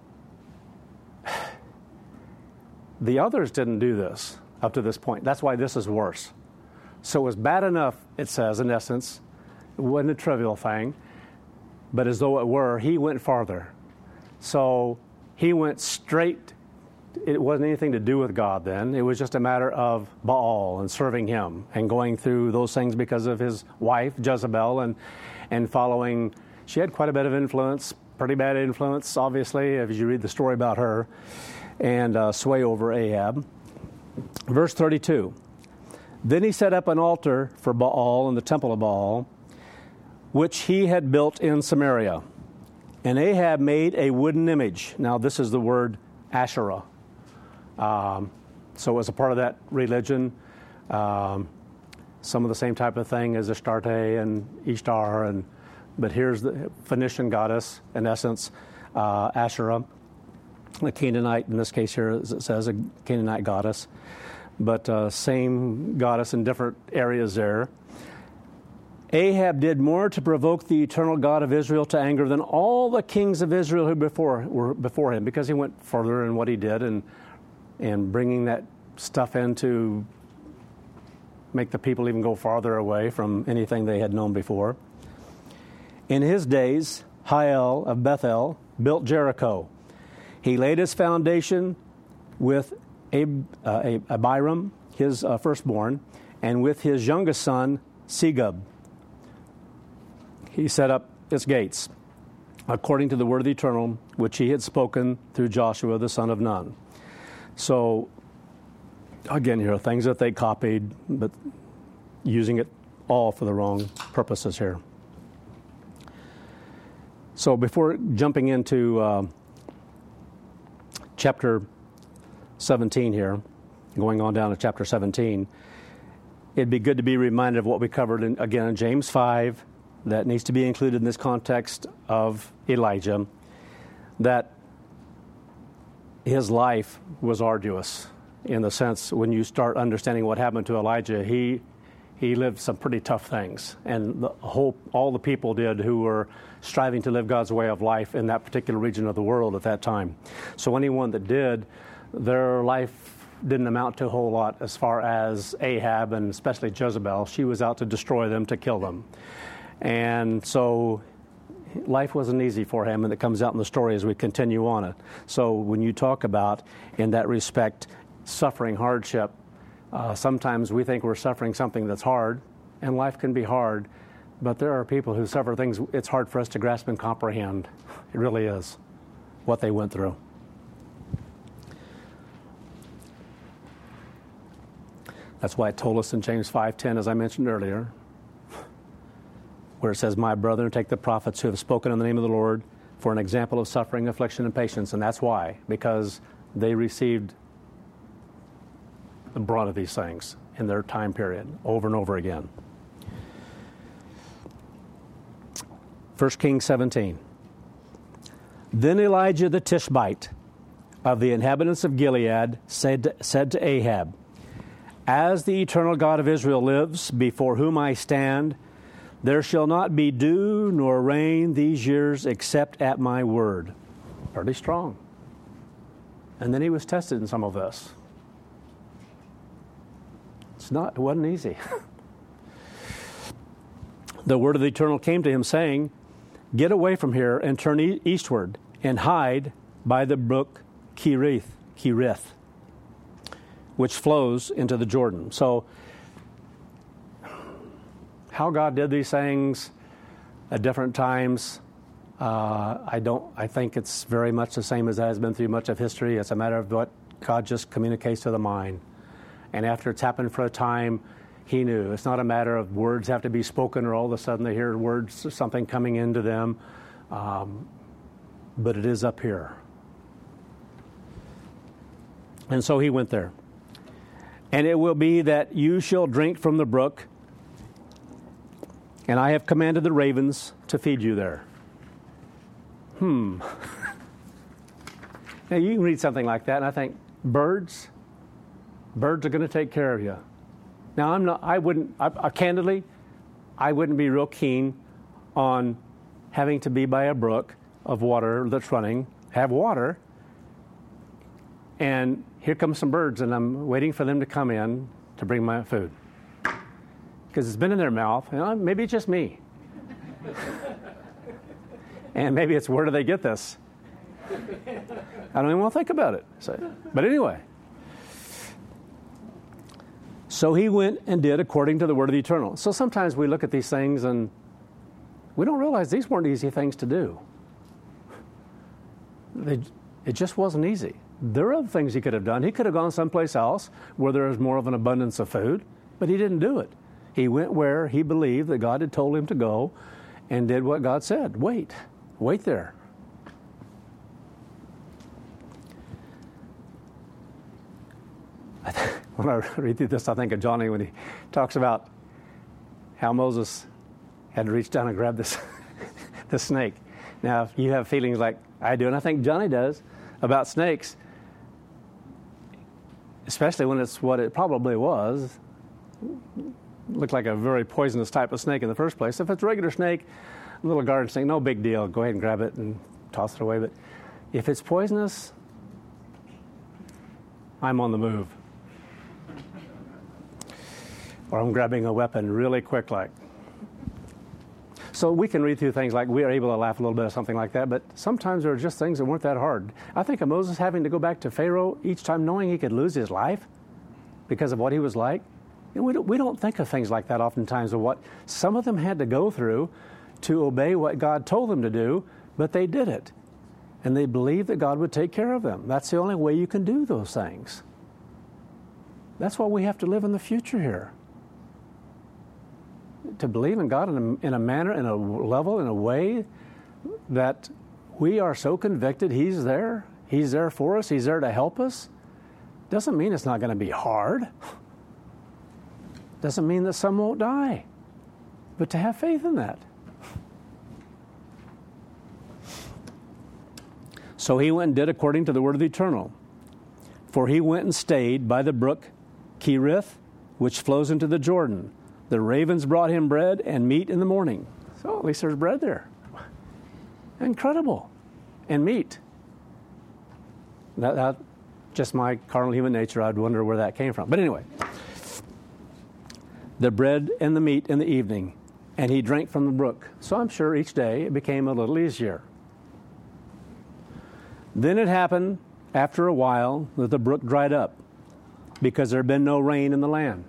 the others didn't do this up to this point. That's why this is worse. So it was bad enough, it says, in essence. It wasn't a trivial thing, but as though it were, he went farther. So he went straight. It wasn't anything to do with God then. It was just a matter of Baal and serving him and going through those things because of his wife, Jezebel, and following. She had quite a bit of influence, pretty bad influence, obviously, as you read the story about her, and sway over Ahab. Verse 32. Then he set up an altar for Baal in the temple of Baal, which he had built in Samaria. And Ahab made a wooden image. Now this is the word Asherah. So as a part of that religion, some of the same type of thing as Astarte and Ishtar, but here's the Phoenician goddess, in essence, Asherah, a Canaanite, in this case here, as it says, a Canaanite goddess, but same goddess in different areas there. Ahab did more to provoke the eternal God of Israel to anger than all the kings of Israel who were before him, because he went further in what he did and bringing that stuff in to make the people even go farther away from anything they had known before. In his days, Hiel of Bethel built Jericho. He laid his foundation with Abiram, his firstborn, and with his youngest son, Segub. He set up its gates, according to the word of the Eternal, which he had spoken through Joshua, the son of Nun. So, again, here are things that they copied, but using it all for the wrong purposes here. So before jumping into chapter 17 here, going on down to chapter 17, it'd be good to be reminded of what we covered in James 5, that needs to be included in this context of Elijah, that his life was arduous in the sense when you start understanding what happened to Elijah, he lived some pretty tough things, and all the people did who were striving to live God's way of life in that particular region of the world at that time. So anyone that did, their life didn't amount to a whole lot as far as Ahab and especially Jezebel. She was out to destroy them, to kill them. And so life wasn't easy for him, and it comes out in the story as we continue on it. So when you talk about, in that respect, suffering hardship, sometimes we think we're suffering something that's hard, and life can be hard, but there are people who suffer things it's hard for us to grasp and comprehend. It really is what they went through. That's why it told us in James 5:10, as I mentioned earlier, where it says, "My brethren, take the prophets who have spoken in the name of the Lord for an example of suffering, affliction, and patience." And that's why, because they received the brunt of these things in their time period over and over again. 1 Kings 17. Then Elijah the Tishbite of the inhabitants of Gilead said to Ahab, "As the eternal God of Israel lives, before whom I stand, there shall not be dew nor rain these years except at my word." Pretty strong. And then he was tested in some of this. It wasn't easy. The word of the Eternal came to him, saying, "Get away from here and turn eastward and hide by the brook Kerith, which flows into the Jordan." So, how God did these things at different times, I think it's very much the same as it has been through much of history. It's a matter of what God just communicates to the mind. And after it's happened for a time, he knew. It's not a matter of words have to be spoken or all of a sudden they hear words, something coming into them. But it is up here. And so he went there. "And it will be that you shall drink from the brook, and I have commanded the ravens to feed you there." Now you can read something like that, and I think, birds are going to take care of you. Now candidly, I wouldn't be real keen on having to be by a brook of water that's running, have water, and here come some birds, and I'm waiting for them to come in to bring my food. Because it's been in their mouth, maybe it's just me. And maybe it's, where do they get this? I don't even want to think about it. But anyway. So he went and did according to the word of the Eternal. So sometimes we look at these things and we don't realize these weren't easy things to do. It just wasn't easy. There are other things he could have done. He could have gone someplace else where there was more of an abundance of food, but he didn't do it. He went where he believed that God had told him to go and did what God said. Wait there. When I read through this, I think of Johnny when he talks about how Moses had to reach down and grab this snake. Now, if you have feelings like I do, and I think Johnny does, about snakes, especially when it's what it probably was, looked like a very poisonous type of snake in the first place. If it's a regular snake, a little garden snake, no big deal. Go ahead and grab it and toss it away. But if it's poisonous, I'm on the move. Or I'm grabbing a weapon really quick like. So we can read through things like we are able to laugh a little bit or something like that, but sometimes there are just things that weren't that hard. I think of Moses having to go back to Pharaoh each time knowing he could lose his life because of what he was like. And we don't think of things like that oftentimes, of what some of them had to go through to obey what God told them to do, but they did it. And they believed that God would take care of them. That's the only way you can do those things. That's why we have to live in the future here. To believe in God in a manner, in a level, in a way that we are so convicted He's there. He's there for us. He's there to help us. Doesn't mean it's not going to be hard. Doesn't mean that some won't die. But to have faith in that. So he went and did according to the word of the Eternal. For he went and stayed by the brook Kerith, which flows into the Jordan. The ravens brought him bread and meat in the morning. So at least there's bread there. Incredible. And meat. That just my carnal human nature. I'd wonder where that came from. But anyway, the bread and the meat in the evening, and he drank from the brook. So I'm sure each day it became a little easier. Then it happened after a while that the brook dried up because there had been no rain in the land.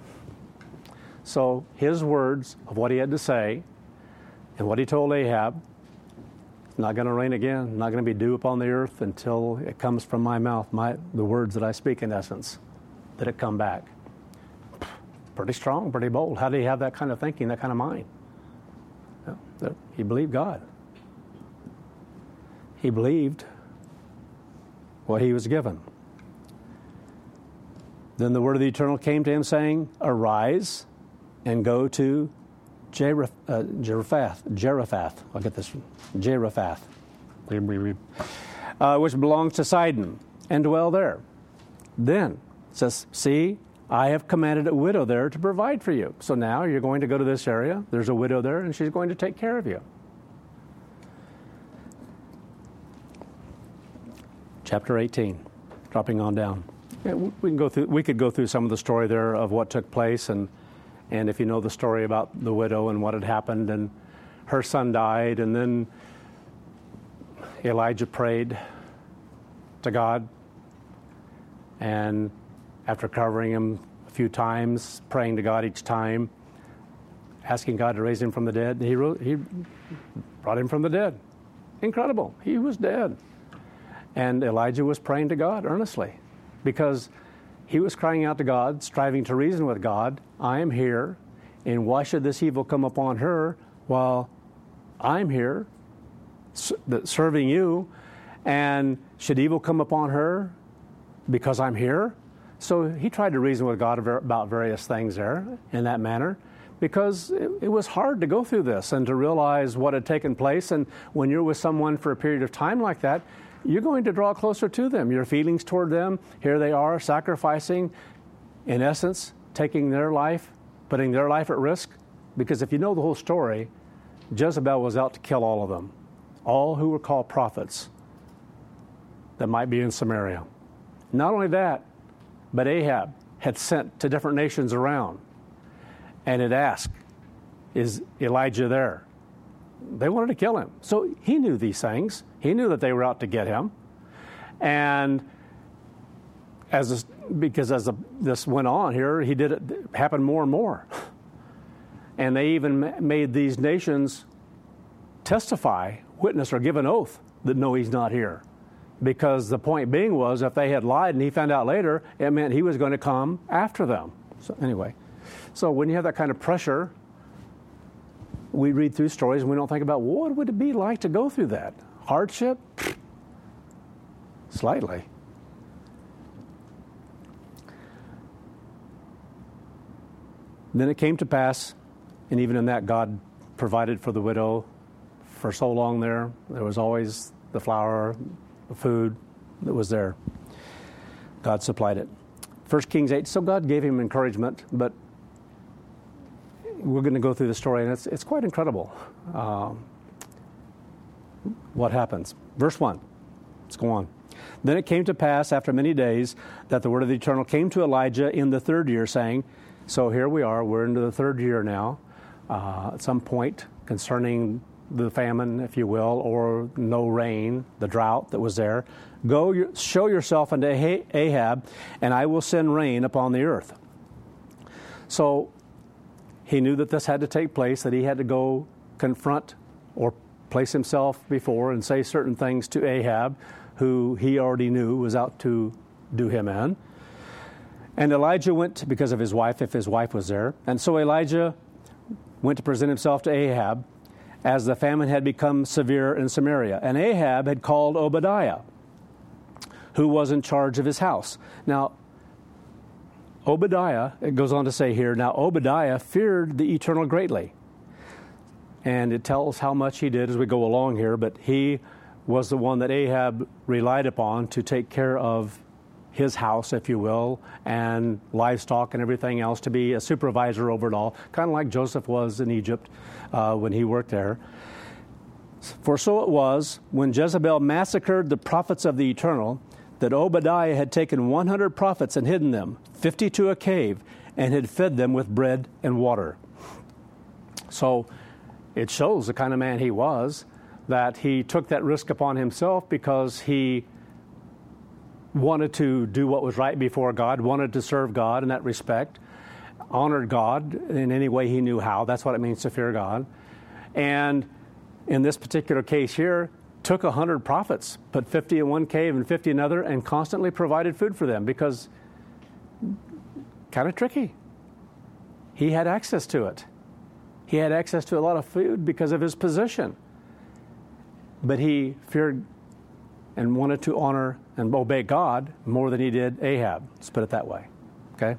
So his words of what he had to say and what he told Ahab, it's not going to rain again, not going to be dew upon the earth until it comes from my mouth, the words that I speak in essence, that it come back. Pretty strong, pretty bold. How did he have that kind of thinking, that kind of mind? He believed God. He believed what he was given. Then the word of the Eternal came to him, saying, Arise and go to Zarephath. I'll get this one. Zarephath, which belongs to Sidon, and dwell there. Then it says, See, I have commanded a widow there to provide for you. So now you're going to go to this area. There's a widow there, and she's going to take care of you. Chapter 18, dropping on down. Yeah, we could go through some of the story there of what took place, and if you know the story about the widow and what had happened, and her son died, and then Elijah prayed to God, and after covering him a few times, praying to God each time, asking God to raise him from the dead, he brought him from the dead. Incredible. He was dead. And Elijah was praying to God earnestly because he was crying out to God, striving to reason with God. I am here, and why should this evil come upon her while I'm here serving you? And should evil come upon her because I'm here? So he tried to reason with God about various things there in that manner, because it was hard to go through this and to realize what had taken place. And when you're with someone for a period of time like that, you're going to draw closer to them. Your feelings toward them, here they are sacrificing, in essence, taking their life, putting their life at risk. Because if you know the whole story, Jezebel was out to kill all of them, all who were called prophets that might be in Samaria. Not only that, but Ahab had sent to different nations around and had asked, is Elijah there? They wanted to kill him. So he knew these things. He knew that they were out to get him. And as this went on here, he did it happen more and more. And they even made these nations testify, witness, or give an oath that no, he's not here. Because the point being was, if they had lied and he found out later, it meant he was going to come after them. So anyway, so when you have that kind of pressure, we read through stories and we don't think about, well, what would it be like to go through that? Hardship? Slightly. Then it came to pass, and even in that, God provided for the widow for so long there. There was always the flour, the food that was there. God supplied it. 1 Kings 8, so God gave him encouragement, but we're going to go through the story, and it's quite incredible what happens. Verse 1, let's go on. Then it came to pass after many days that the word of the Eternal came to Elijah in the third year, saying, so here we are, we're into the third year now, at some point concerning the famine, if you will, or no rain, the drought that was there. Go show yourself unto Ahab, and I will send rain upon the earth. So he knew that this had to take place, that he had to go confront or place himself before and say certain things to Ahab, who he already knew was out to do him in. And Elijah went because of his wife, if his wife was there. And so Elijah went to present himself to Ahab, as the famine had become severe in Samaria. And Ahab had called Obadiah, who was in charge of his house. Now, Obadiah, it goes on to say here, now Obadiah feared the Eternal greatly. And it tells how much he did as we go along here, but he was the one that Ahab relied upon to take care of his house, if you will, and livestock and everything else, to be a supervisor over it all, kind of like Joseph was in Egypt when he worked there. For so it was, when Jezebel massacred the prophets of the Eternal, that Obadiah had taken 100 prophets and hidden them, 50 to a cave, and had fed them with bread and water. So it shows the kind of man he was, that he took that risk upon himself because he wanted to do what was right before God, wanted to serve God in that respect, honored God in any way he knew how. That's what it means to fear God. And in this particular case here, took 100 prophets, put 50 in one cave and 50 in another, and constantly provided food for them because kind of tricky. He had access to it. He had access to a lot of food because of his position. But he feared and wanted to honor and obey God more than he did Ahab. Let's put it that way. Okay?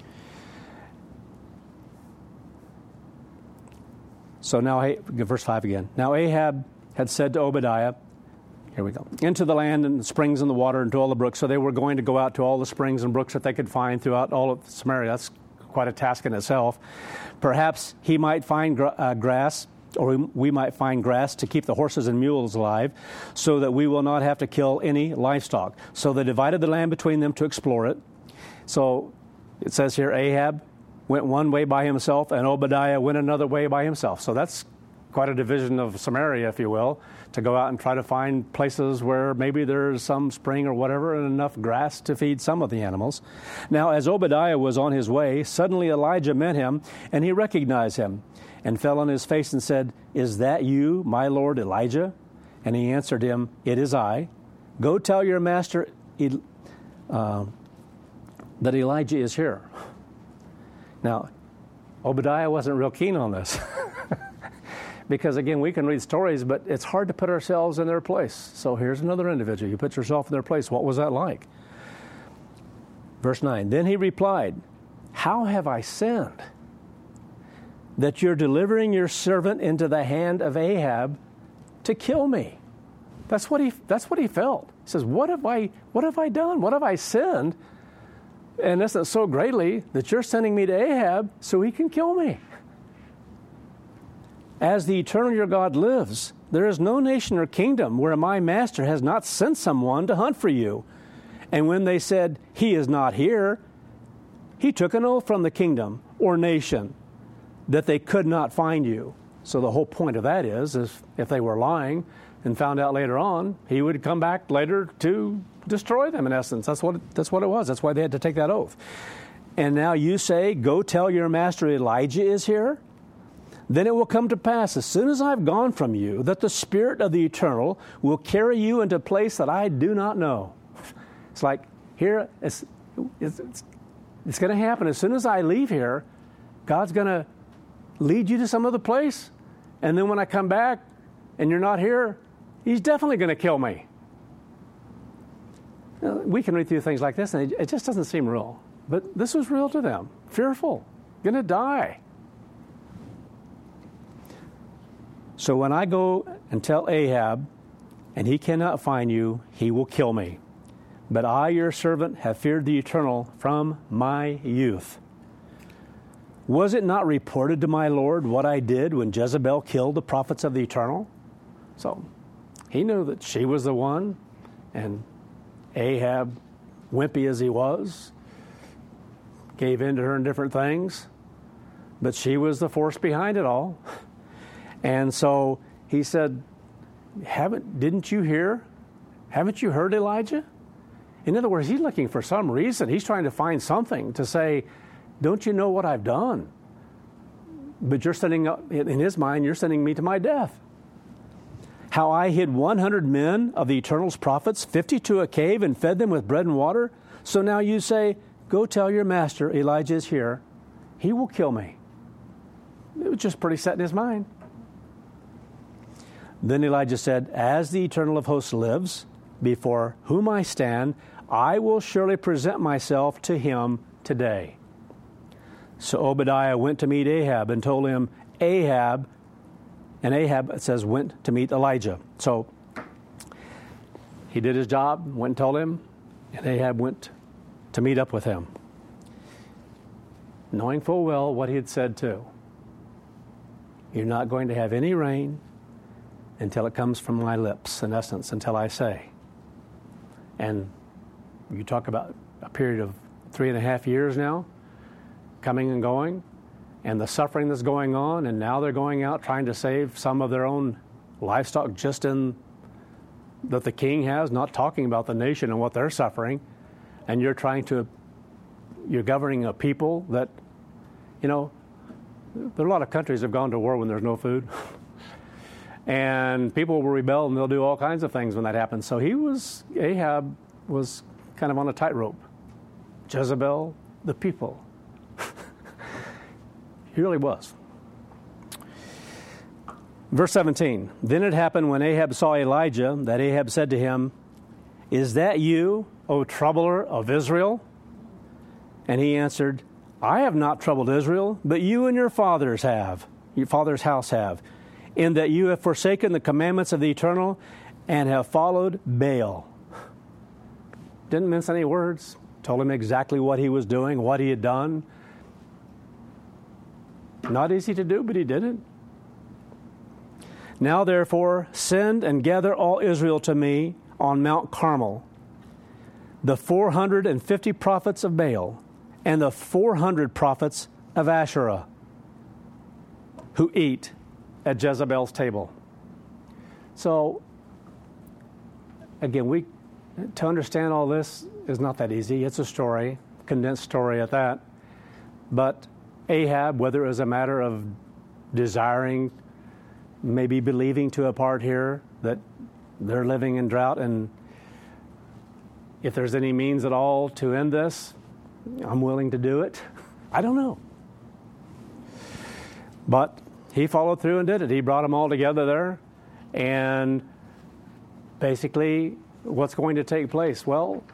So now, verse 5 again. Now Ahab had said to Obadiah, here we go, into the land and the springs and the water and to all the brooks. So they were going to go out to all the springs and brooks that they could find throughout all of Samaria. That's quite a task in itself. Perhaps he might find grass, or we might find grass to keep the horses and mules alive, so that we will not have to kill any livestock. So they divided the land between them to explore it. So it says here, Ahab went one way by himself, and Obadiah went another way by himself. So that's quite a division of Samaria, if you will, to go out and try to find places where maybe there's some spring or whatever and enough grass to feed some of the animals. Now, as Obadiah was on his way, suddenly Elijah met him, and he recognized him and fell on his face and said, "Is that you, my lord Elijah?" And he answered him, "It is I. Go tell your master that Elijah is here." Now, Obadiah wasn't real keen on this. Because, again, we can read stories, but it's hard to put ourselves in their place. So here's another individual. You put yourself in their place. What was that like? Verse 9, then he replied, "How have I sinned, that you're delivering your servant into the hand of Ahab to kill me?" That's what he felt. He says, what have I done? What have I sinned? And this is so greatly that you're sending me to Ahab so he can kill me. As the eternal your God lives, there is no nation or kingdom where my master has not sent someone to hunt for you. And when they said, "He is not here," he took an oath from the kingdom or nation that they could not find you. So the whole point of that is if they were lying and found out later on, he would come back later to destroy them, in essence. That's what it was. That's why they had to take that oath. And now you say, "Go tell your master Elijah is here"? Then it will come to pass, as soon as I've gone from you, that the Spirit of the Eternal will carry you into a place that I do not know. It's like, here, it's going to happen. As soon as I leave here, God's going to lead you to some other place. And then when I come back and you're not here, He's definitely going to kill me. Now, we can read through things like this, and it just doesn't seem real. But this was real to them. Fearful. Going to die. So when I go and tell Ahab, and he cannot find you, he will kill me. But I, your servant, have feared the Eternal from my youth. Was it not reported to my Lord what I did when Jezebel killed the prophets of the Eternal? So he knew that she was the one, and Ahab, wimpy as he was, gave in to her in different things. But she was the force behind it all. And so he said, didn't you hear? Haven't you heard, Elijah? In other words, he's looking for some reason. He's trying to find something to say, don't you know what I've done? But you're sending, in his mind, you're sending me to my death. How I hid 100 men of the Eternal's prophets, 50 to a cave, and fed them with bread and water. So now you say, go tell your master, Elijah is here. He will kill me. It was just pretty set in his mind. Then Elijah said, as the Eternal of hosts lives, before whom I stand, I will surely present myself to him today. So Obadiah went to meet Ahab and told him, and Ahab, it says, went to meet Elijah. So he did his job, went and told him, and Ahab went to meet up with him, knowing full well what he had said too. You're not going to have any rain until it comes from my lips, in essence, until I say. And You talk about a period of 3.5 years now, coming and going, and the suffering that's going on, and now they're going out trying to save some of their own livestock just in that the king has, not talking about the nation and what they're suffering, and you're governing a people that, there are a lot of countries that have gone to war when there's no food. And people will rebel and they'll do all kinds of things when that happens. So Ahab was kind of on a tightrope. Jezebel, the people. He really was. Verse 17, then it happened when Ahab saw Elijah that Ahab said to him, is that you, O troubler of Israel? And he answered, I have not troubled Israel, but you and your father's house have, in that you have forsaken the commandments of the Eternal and have followed Baal. Didn't mince any words. Told him exactly what he was doing, what he had done. Not easy to do, but he did it. Now therefore, send and gather all Israel to me on Mount Carmel, the 450 prophets of Baal, and the 400 prophets of Asherah, who eat at Jezebel's table. So, again, to understand all this is not that easy. It's a story, condensed story at that. But Ahab, whether it was a matter of desiring, maybe believing to a part here that they're living in drought, and if there's any means at all to end this, I'm willing to do it. I don't know. But he followed through and did it. He brought them all together there. And basically, what's going to take place? Well,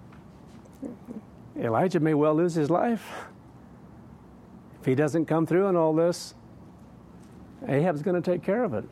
Elijah may well lose his life. If he doesn't come through in all this, Ahab's going to take care of it.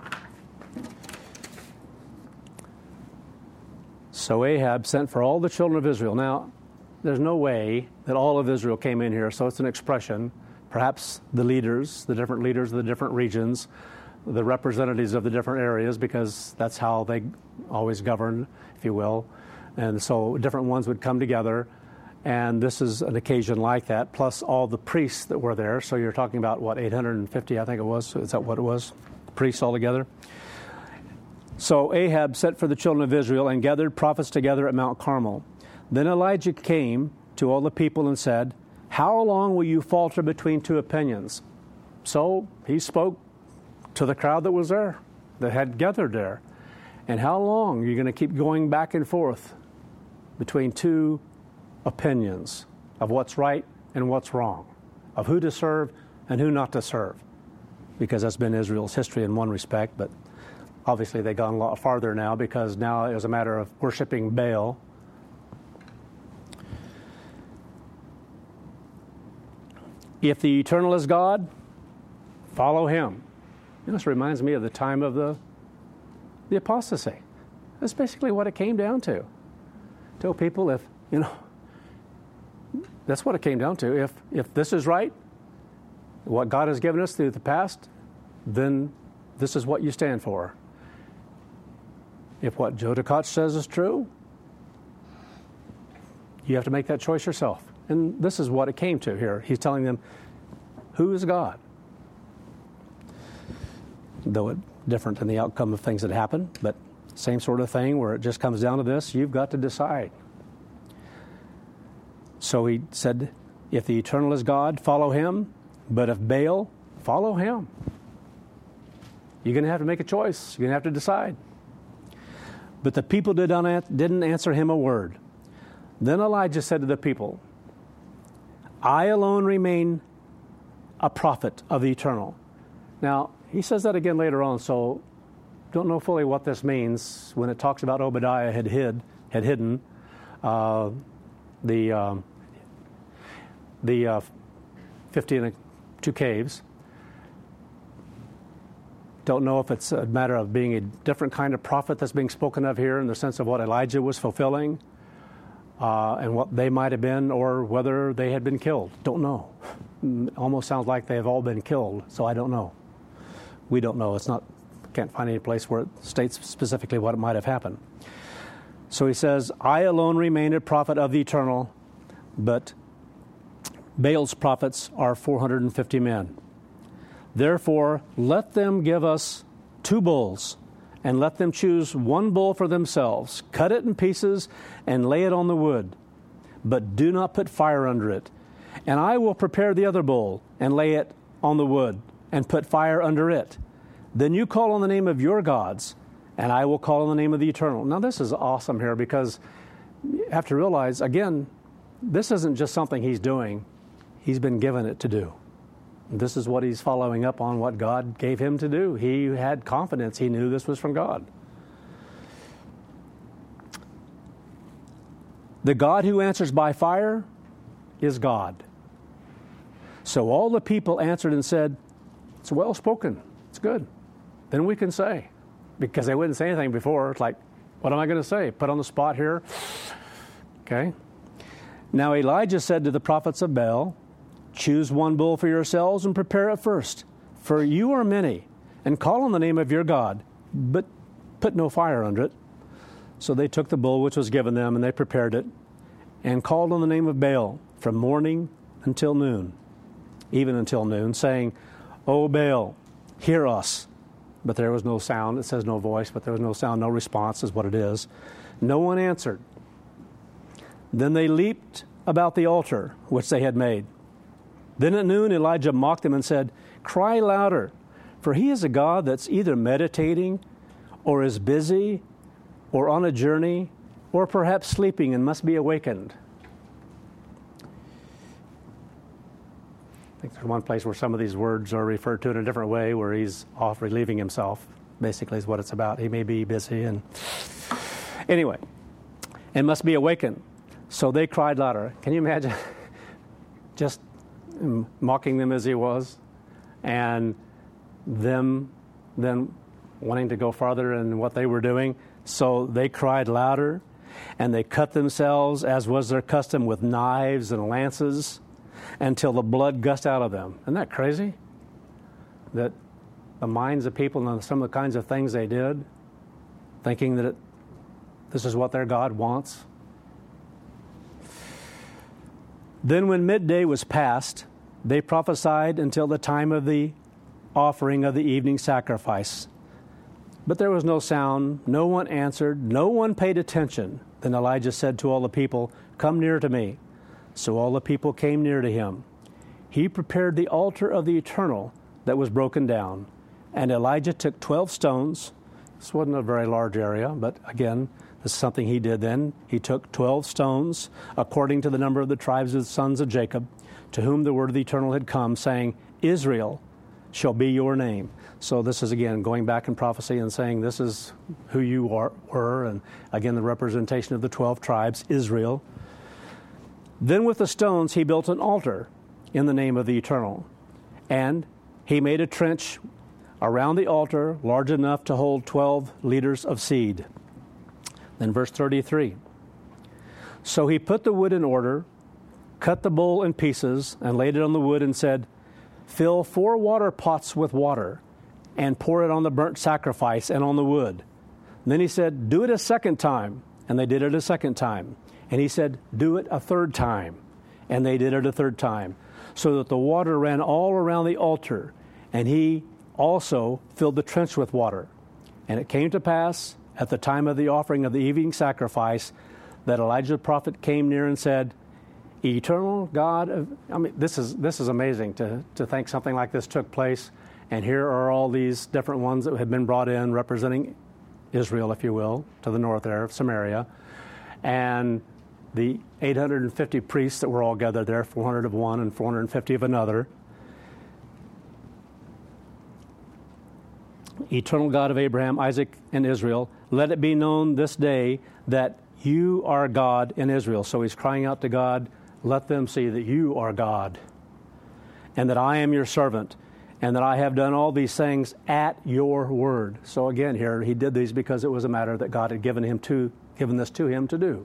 So Ahab sent for all the children of Israel. Now, there's no way that all of Israel came in here, so it's an expression. Perhaps the different leaders of the different regions, the representatives of the different areas, because that's how they always govern, if you will. And so different ones would come together, and this is an occasion like that, plus all the priests that were there. So you're talking about, 850, I think it was? Is that what it was? Priests altogether? So Ahab sent for the children of Israel and gathered prophets together at Mount Carmel. Then Elijah came to all the people and said, how long will you falter between two opinions? So he spoke to the crowd that was there, that had gathered there. And how long are you going to keep going back and forth between two opinions of what's right and what's wrong, of who to serve and who not to serve? Because that's been Israel's history in one respect, but obviously they've gone a lot farther now, because now it was a matter of worshiping Baal. If the Eternal is God, follow Him. This reminds me of the time of the apostasy. That's basically what it came down to. Tell people, that's what it came down to. If this is right, what God has given us through the past, then this is what you stand for. If what Joe DeKotch says is true, you have to make that choice yourself. And this is what it came to here. He's telling them, who is God? Though it's different in the outcome of things that happen, but same sort of thing where it just comes down to this, you've got to decide. So he said, if the Eternal is God, follow Him, but if Baal, follow him. You're going to have to make a choice. You're going to have to decide. But the people didn't answer him a word. Then Elijah said to the people, I alone remain a prophet of the Eternal. Now, he says that again later on, so don't know fully what this means when it talks about Obadiah had hidden the 52 caves. Don't know if it's a matter of being a different kind of prophet that's being spoken of here in the sense of what Elijah was fulfilling and what they might have been, or whether they had been killed. Don't know. Almost sounds like they have all been killed, so I don't know. We don't know. Can't find any place where it states specifically what might have happened. So he says, I alone remain a prophet of the Eternal, but Baal's prophets are 450 men. Therefore, let them give us 2 bulls, and let them choose 1 bull for themselves, cut it in pieces, and lay it on the wood. But do not put fire under it. And I will prepare the other bull, and lay it on the wood, and put fire under it. Then you call on the name of your gods, and I will call on the name of the Eternal. Now this is awesome here, because you have to realize, again, this isn't just something he's doing. He's been given it to do. This is what he's following up on what God gave him to do. He had confidence. He knew this was from God. The God who answers by fire is God. So all the people answered and said, it's well spoken. It's good. Then we can say. Because they wouldn't say anything before. It's like, what am I going to say? Put on the spot here. Okay. Now Elijah said to the prophets of Baal, choose 1 bull for yourselves and prepare it first. For you are many, and call on the name of your God, but put no fire under it. So they took the bull which was given them, and they prepared it, and called on the name of Baal from morning until noon, even until noon, saying, O Baal, hear us. But there was no sound. It says no voice, but there was no sound, no response is what it is. No one answered. Then they leaped about the altar which they had made. Then at noon Elijah mocked them and said, cry louder, for he is a God that's either meditating, or is busy, or on a journey, or perhaps sleeping and must be awakened. I think there's one place where some of these words are referred to in a different way, where he's off relieving himself, basically is what it's about. He may be busy. And anyway, and must be awakened. So they cried louder. Can you imagine just mocking them as he was, and them then wanting to go farther in what they were doing? So they cried louder, and they cut themselves, as was their custom, with knives and lances, until the blood gushed out of them. Isn't that crazy? That the minds of people and some of the kinds of things they did, thinking that this is what their God wants. Then when midday was past, they prophesied until the time of the offering of the evening sacrifice. But there was no sound, no one answered, no one paid attention. Then Elijah said to all the people, come near to me. So all the people came near to him. He prepared the altar of the Eternal that was broken down. And Elijah took 12 stones. This wasn't a very large area, but again, this is something he did then. He took 12 stones, according to the number of the tribes of the sons of Jacob, to whom the word of the Eternal had come, saying, Israel shall be your name. So this is, again, going back in prophecy and saying this is who you were, and again, the representation of the 12 tribes, Israel. Then with the stones he built an altar in the name of the Eternal. And he made a trench around the altar large enough to hold 12 liters of seed. Then verse 33. So he put the wood in order, cut the bull in pieces, and laid it on the wood, and said, fill 4 water pots with water, and pour it on the burnt sacrifice and on the wood. And then he said, do it a second time. And they did it a second time. And he said, do it a third time. And they did it a third time, so that the water ran all around the altar. And he also filled the trench with water. And it came to pass, at the time of the offering of the evening sacrifice, that Elijah the prophet came near and said, Eternal God, this is amazing to think something like this took place. And here are all these different ones that had been brought in, representing Israel, if you will, to the north there of Samaria. And the 850 priests that were all gathered there, 400 of one and 450 of another. Eternal God of Abraham, Isaac, and Israel, let it be known this day that you are God in Israel. So he's crying out to God, let them see that you are God, and that I am your servant, and that I have done all these things at your word. So again here, he did these because it was a matter that God had given this to him to do.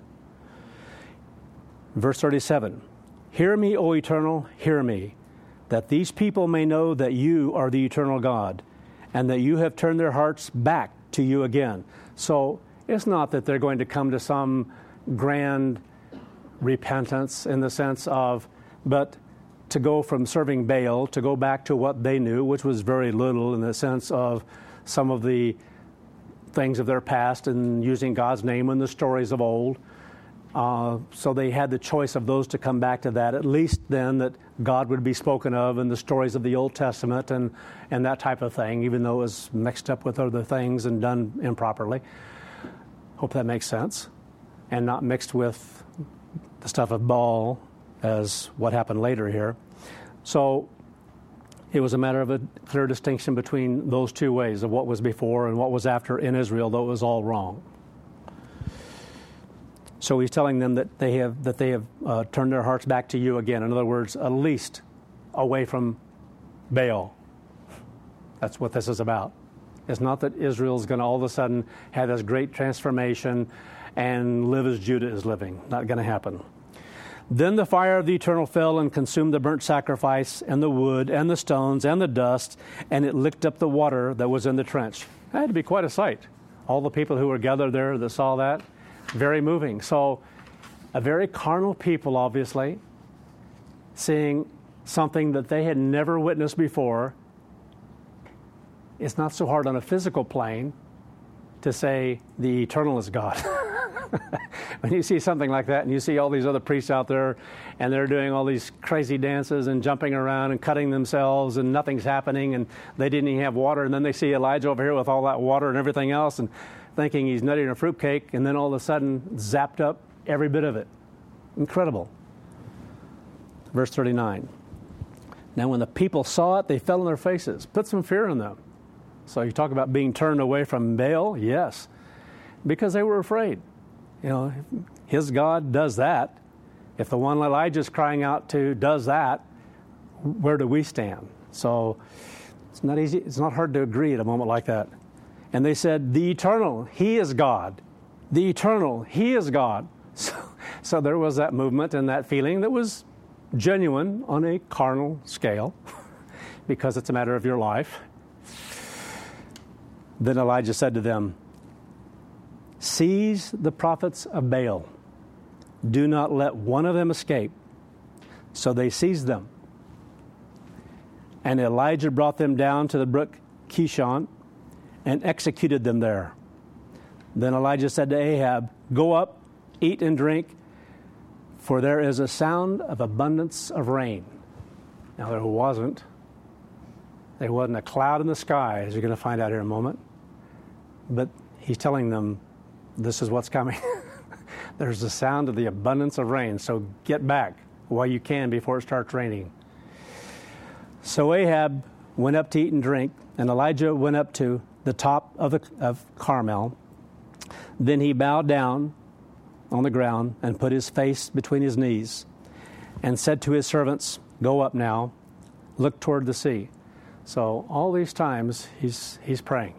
Verse 37, hear me, O Eternal, hear me, that these people may know that you are the eternal God, and that you have turned their hearts back to you again. So It's not that they're going to come to some grand repentance in the sense of, but to go from serving Baal to go back to what they knew, which was very little in the sense of some of the things of their past and using God's name in the stories of old. So they had the choice of those to come back to that, at least then that God would be spoken of in the stories of the Old Testament and that type of thing, even though it was mixed up with other things and done improperly. Hope that makes sense. And not mixed with the stuff of Baal as what happened later here. So it was a matter of a clear distinction between those two ways of what was before and what was after in Israel, though it was all wrong. So he's telling them that they have turned their hearts back to you again. In other words, at least away from Baal. That's what this is about. It's not that Israel's going to all of a sudden have this great transformation and live as Judah is living. Not going to happen. Then the fire of the Eternal fell and consumed the burnt sacrifice and the wood and the stones and the dust, and it licked up the water that was in the trench. That had to be quite a sight. All the people who were gathered there that saw that, very moving. So a very carnal people, obviously, seeing something that they had never witnessed before. It's not so hard on a physical plane to say the Eternal is God. When you see something like that and you see all these other priests out there and they're doing all these crazy dances and jumping around and cutting themselves and nothing's happening and they didn't even have water, and then they see Elijah over here with all that water and everything else and thinking he's nutting a fruitcake, and then all of a sudden zapped up every bit of it. Incredible. Verse 39. Now when the people saw it, they fell on their faces. Put some fear in them. So you talk about being turned away from Baal? Yes. Because they were afraid. You know, his God does that. If the one Elijah's crying out to does that, where do we stand? So it's not easy. It's not hard to agree at a moment like that. And they said, the Eternal, He is God. The Eternal, He is God. So there was that movement and that feeling that was genuine on a carnal scale because it's a matter of your life. Then Elijah said to them, seize the prophets of Baal. Do not let one of them escape. So they seized them. And Elijah brought them down to the brook Kishon and executed them there. Then Elijah said to Ahab, go up, eat and drink, for there is a sound of abundance of rain. Now there wasn't. There wasn't a cloud in the sky, as you're going to find out here in a moment. But he's telling them, this is what's coming. There's the sound of the abundance of rain, so get back while you can before it starts raining. So Ahab went up to eat and drink, and Elijah went up to the top of Carmel. Then he bowed down on the ground and put his face between his knees and said to his servants, go up now, look toward the sea. So all these times he's praying.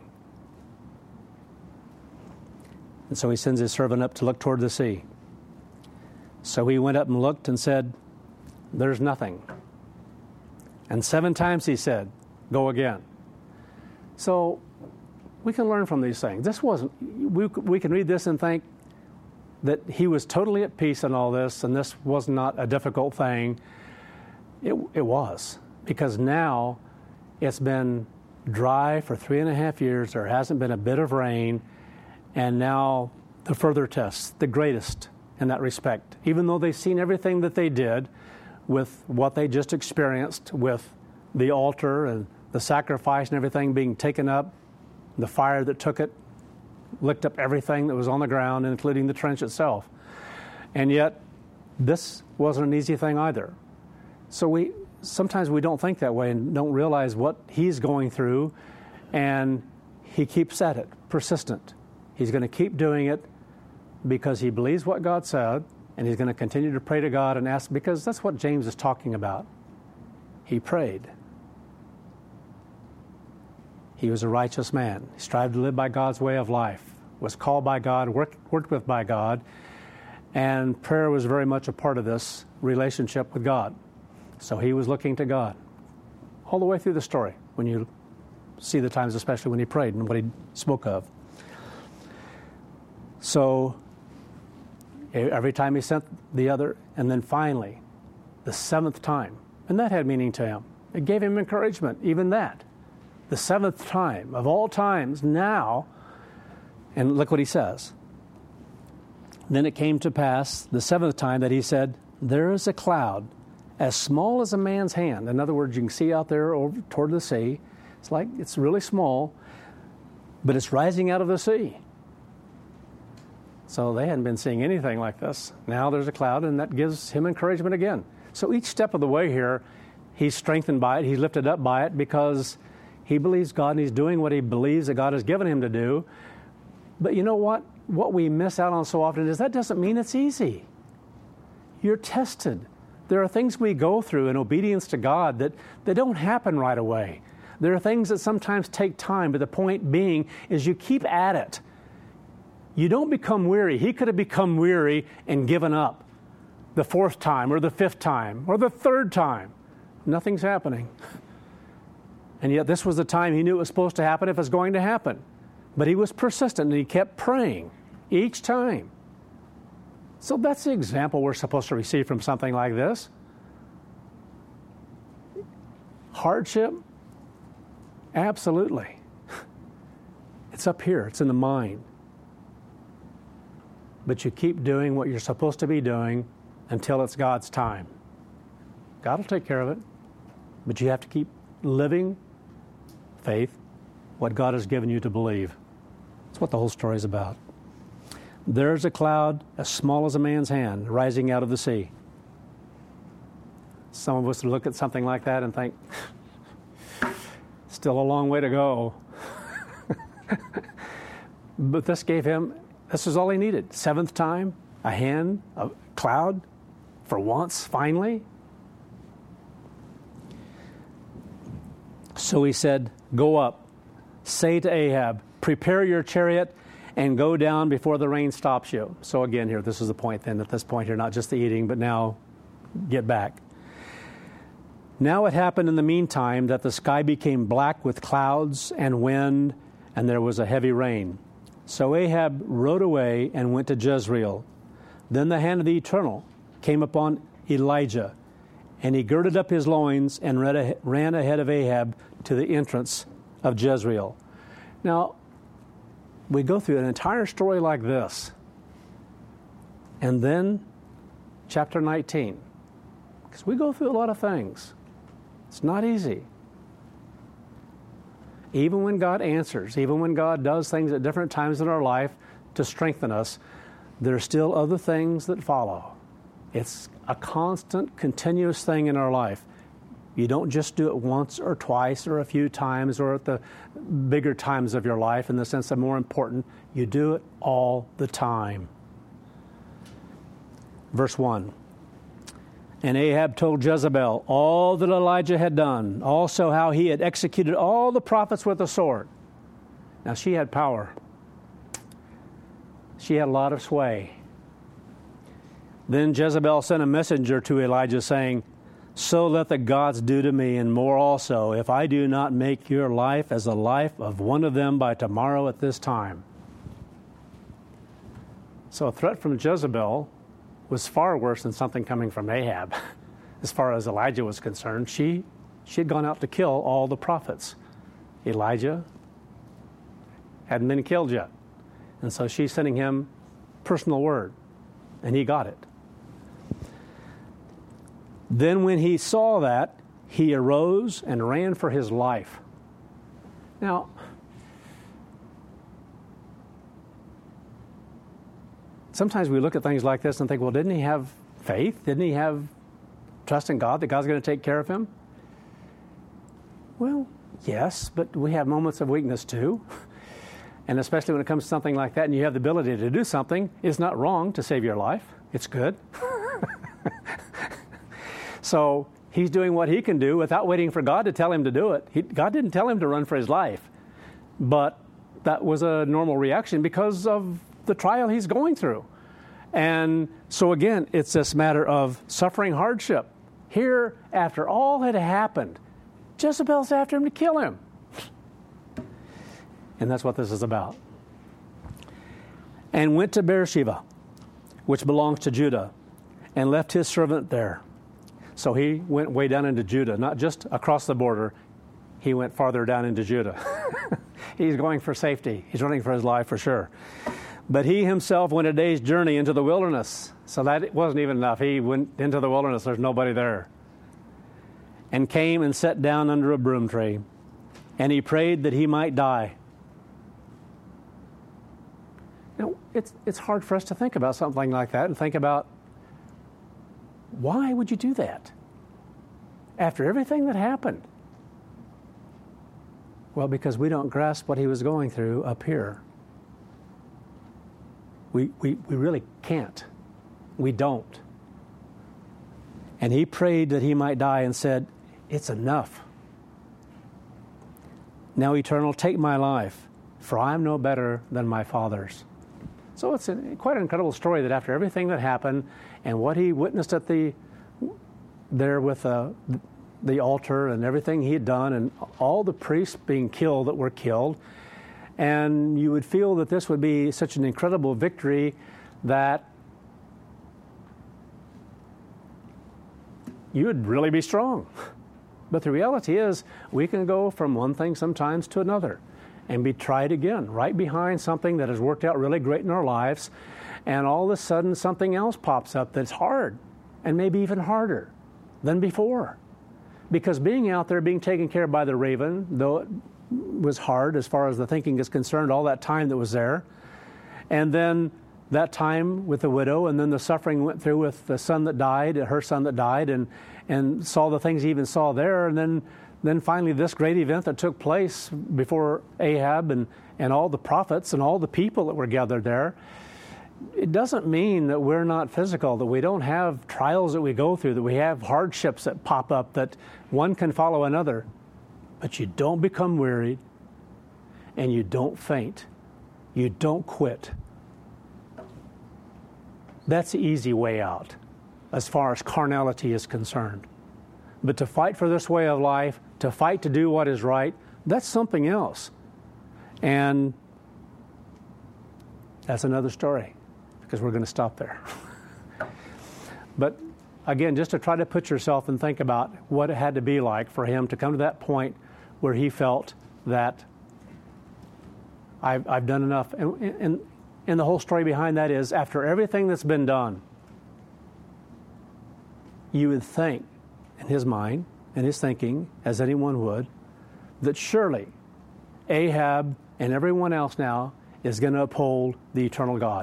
And so he sends his servant up to look toward the sea. So he went up and looked and said, there's nothing. And 7 times he said, go again. So we can learn from these things. This wasn't, we can read this and think that he was totally at peace in all this, and this was not a difficult thing. It was, because now it's been dry for 3.5 years. There hasn't been a bit of rain. And now the further test, the greatest in that respect. Even though they've seen everything that they did with what they just experienced with the altar and the sacrifice and everything being taken up, the fire that took it, licked up everything that was on the ground, including the trench itself. And yet, this wasn't an easy thing either. So sometimes we don't think that way and don't realize what he's going through, and he keeps at it, persistent. He's going to keep doing it because he believes what God said, and he's going to continue to pray to God and ask, because that's what James is talking about. He prayed. He was a righteous man. He strived to live by God's way of life, was called by God, worked with by God, and prayer was very much a part of this relationship with God. So he was looking to God all the way through the story, when you see the times especially when he prayed and what he spoke of. So every time he sent the other, and then finally, the seventh time, and that had meaning to him. It gave him encouragement, even that. The seventh time, of all times, now, and look what he says. Then it came to pass the seventh time that he said, there is a cloud as small as a man's hand. In other words, you can see out there over toward the sea. It's really small, but it's rising out of the sea. So they hadn't been seeing anything like this. Now there's a cloud, and that gives him encouragement again. So each step of the way here, he's strengthened by it. He's lifted up by it because he believes God, and he's doing what he believes that God has given him to do. But you know what? What we miss out on so often is that doesn't mean it's easy. You're tested. There are things we go through in obedience to God that they don't happen right away. There are things that sometimes take time, but the point being is you keep at it. You don't become weary. He could have become weary and given up the fourth time or the fifth time or the third time. Nothing's happening. And yet this was the time he knew it was supposed to happen if it's going to happen. But he was persistent and he kept praying each time. So that's the example we're supposed to receive from something like this. Hardship? Absolutely. It's up here. It's in the mind. But you keep doing what you're supposed to be doing until it's God's time. God will take care of it. But you have to keep living faith, what God has given you to believe. That's what the whole story is about. There's a cloud as small as a man's hand rising out of the sea. Some of us look at something like that and think, still a long way to go. But this is all he needed. Seventh time, a hand, a cloud, for once, finally. So he said, go up, say to Ahab, prepare your chariot and go down before the rain stops you. So again here, this is the point then, at this point here, not just the eating, but now get back. Now it happened in the meantime that the sky became black with clouds and wind, and there was a heavy rain. So Ahab rode away and went to Jezreel. Then the hand of the Eternal came upon Elijah, and he girded up his loins and ran ahead of Ahab to the entrance of Jezreel. Now, we go through an entire story like this, and then chapter 19, because we go through a lot of things. It's not easy. Even when God answers, even when God does things at different times in our life to strengthen us, there are still other things that follow. It's a constant, continuous thing in our life. You don't just do it once or twice or a few times or at the bigger times of your life in the sense of more important. You do it all the time. Verse 1. And Ahab told Jezebel all that Elijah had done, also how he had executed all the prophets with a sword. Now she had power. She had a lot of sway. Then Jezebel sent a messenger to Elijah saying, so let the gods do to me and more also, if I do not make your life as the life of one of them by tomorrow at this time. So a threat from Jezebel was far worse than something coming from Ahab. As far as Elijah was concerned, she had gone out to kill all the prophets. Elijah hadn't been killed yet. And so she's sending him personal word, and he got it. Then when he saw that, he arose and ran for his life. Now, sometimes we look at things like this and think, well, didn't he have faith? Didn't he have trust in God that God's going to take care of him? Well, yes, but we have moments of weakness too. And especially when it comes to something like that and you have the ability to do something, it's not wrong to save your life. It's good. So he's doing what he can do without waiting for God to tell him to do it. God didn't tell him to run for his life. But that was a normal reaction because of the trial he's going through. And so again, it's this matter of suffering hardship. Here, after all had happened, Jezebel's after him to kill him. And that's what this is about. and went to Beersheba, which belongs to Judah, and left his servant there. So he went way down into Judah, not just across the border. He went farther down into Judah. He's going for safety. He's running for his life for sure. But he himself went a day's journey into the wilderness. So that wasn't even enough. He went into the wilderness. There's nobody there. And came and sat down under a broom tree. And he prayed that he might die. You know, it's hard for us to think about something like that and think about, why would you do that? After everything that happened. Well, because we don't grasp what he was going through up here. We really can't. We don't. And he prayed that he might die and said, it's enough. Now, Eternal, take my life, for I am no better than my fathers. So it's quite an incredible story that after everything that happened and what he witnessed at there with the altar and everything he had done and all the priests being killed that were killed, and you would feel that this would be such an incredible victory that you would really be strong. But the reality is we can go from one thing sometimes to another and be tried again, right behind something that has worked out really great in our lives, and all of a sudden something else pops up that's hard, and maybe even harder than before. Because being out there, being taken care of by the raven, though it was hard as far as the thinking is concerned, all that time that was there, and then that time with the widow, and then the suffering went through with the son that died, her son that died, and saw the things he even saw there, and then finally this great event that took place before Ahab and all the prophets and all the people that were gathered there. It doesn't mean that we're not physical, that we don't have trials that we go through, that we have hardships that pop up, that one can follow another. But you don't become wearied, and you don't faint. You don't quit. That's the easy way out as far as carnality is concerned. But to fight for this way of life, to fight to do what is right, that's something else. And that's another story, because we're going to stop there. But again, just to try to put yourself and think about what it had to be like for him to come to that point where he felt that I've done enough. And the whole story behind that is, after everything that's been done, you would think, in his mind and his thinking, as anyone would, that surely Ahab and everyone else now is going to uphold the eternal God.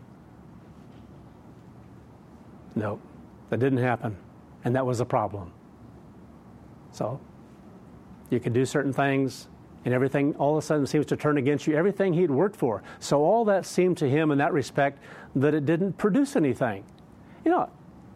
No, that didn't happen, and that was a problem. So, you can do certain things, and everything all of a sudden seems to turn against you, everything he'd worked for. So all that seemed to him in that respect that it didn't produce anything. You know,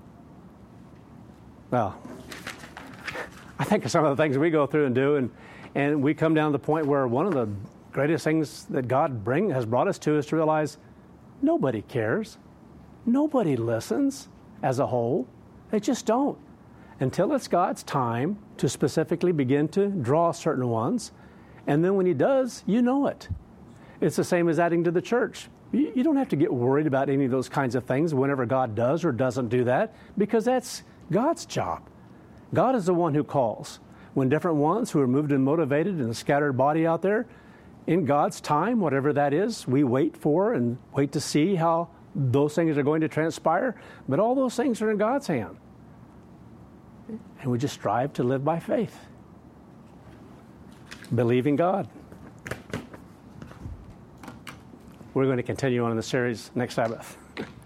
well, I think of some of the things we go through and do, and we come down to the point where one of the greatest things that God has brought us to is to realize nobody cares. Nobody listens as a whole. They just don't. Until it's God's time to specifically begin to draw certain ones. And then when he does, you know it. It's the same as adding to the church. You don't have to get worried about any of those kinds of things whenever God does or doesn't do that, because that's God's job. God is the one who calls. When different ones who are moved and motivated in a scattered body out there, in God's time, whatever that is, we wait for and wait to see how those things are going to transpire. But all those things are in God's hand. And we just strive to live by faith. Believing God. We're going to continue on in the series next Sabbath.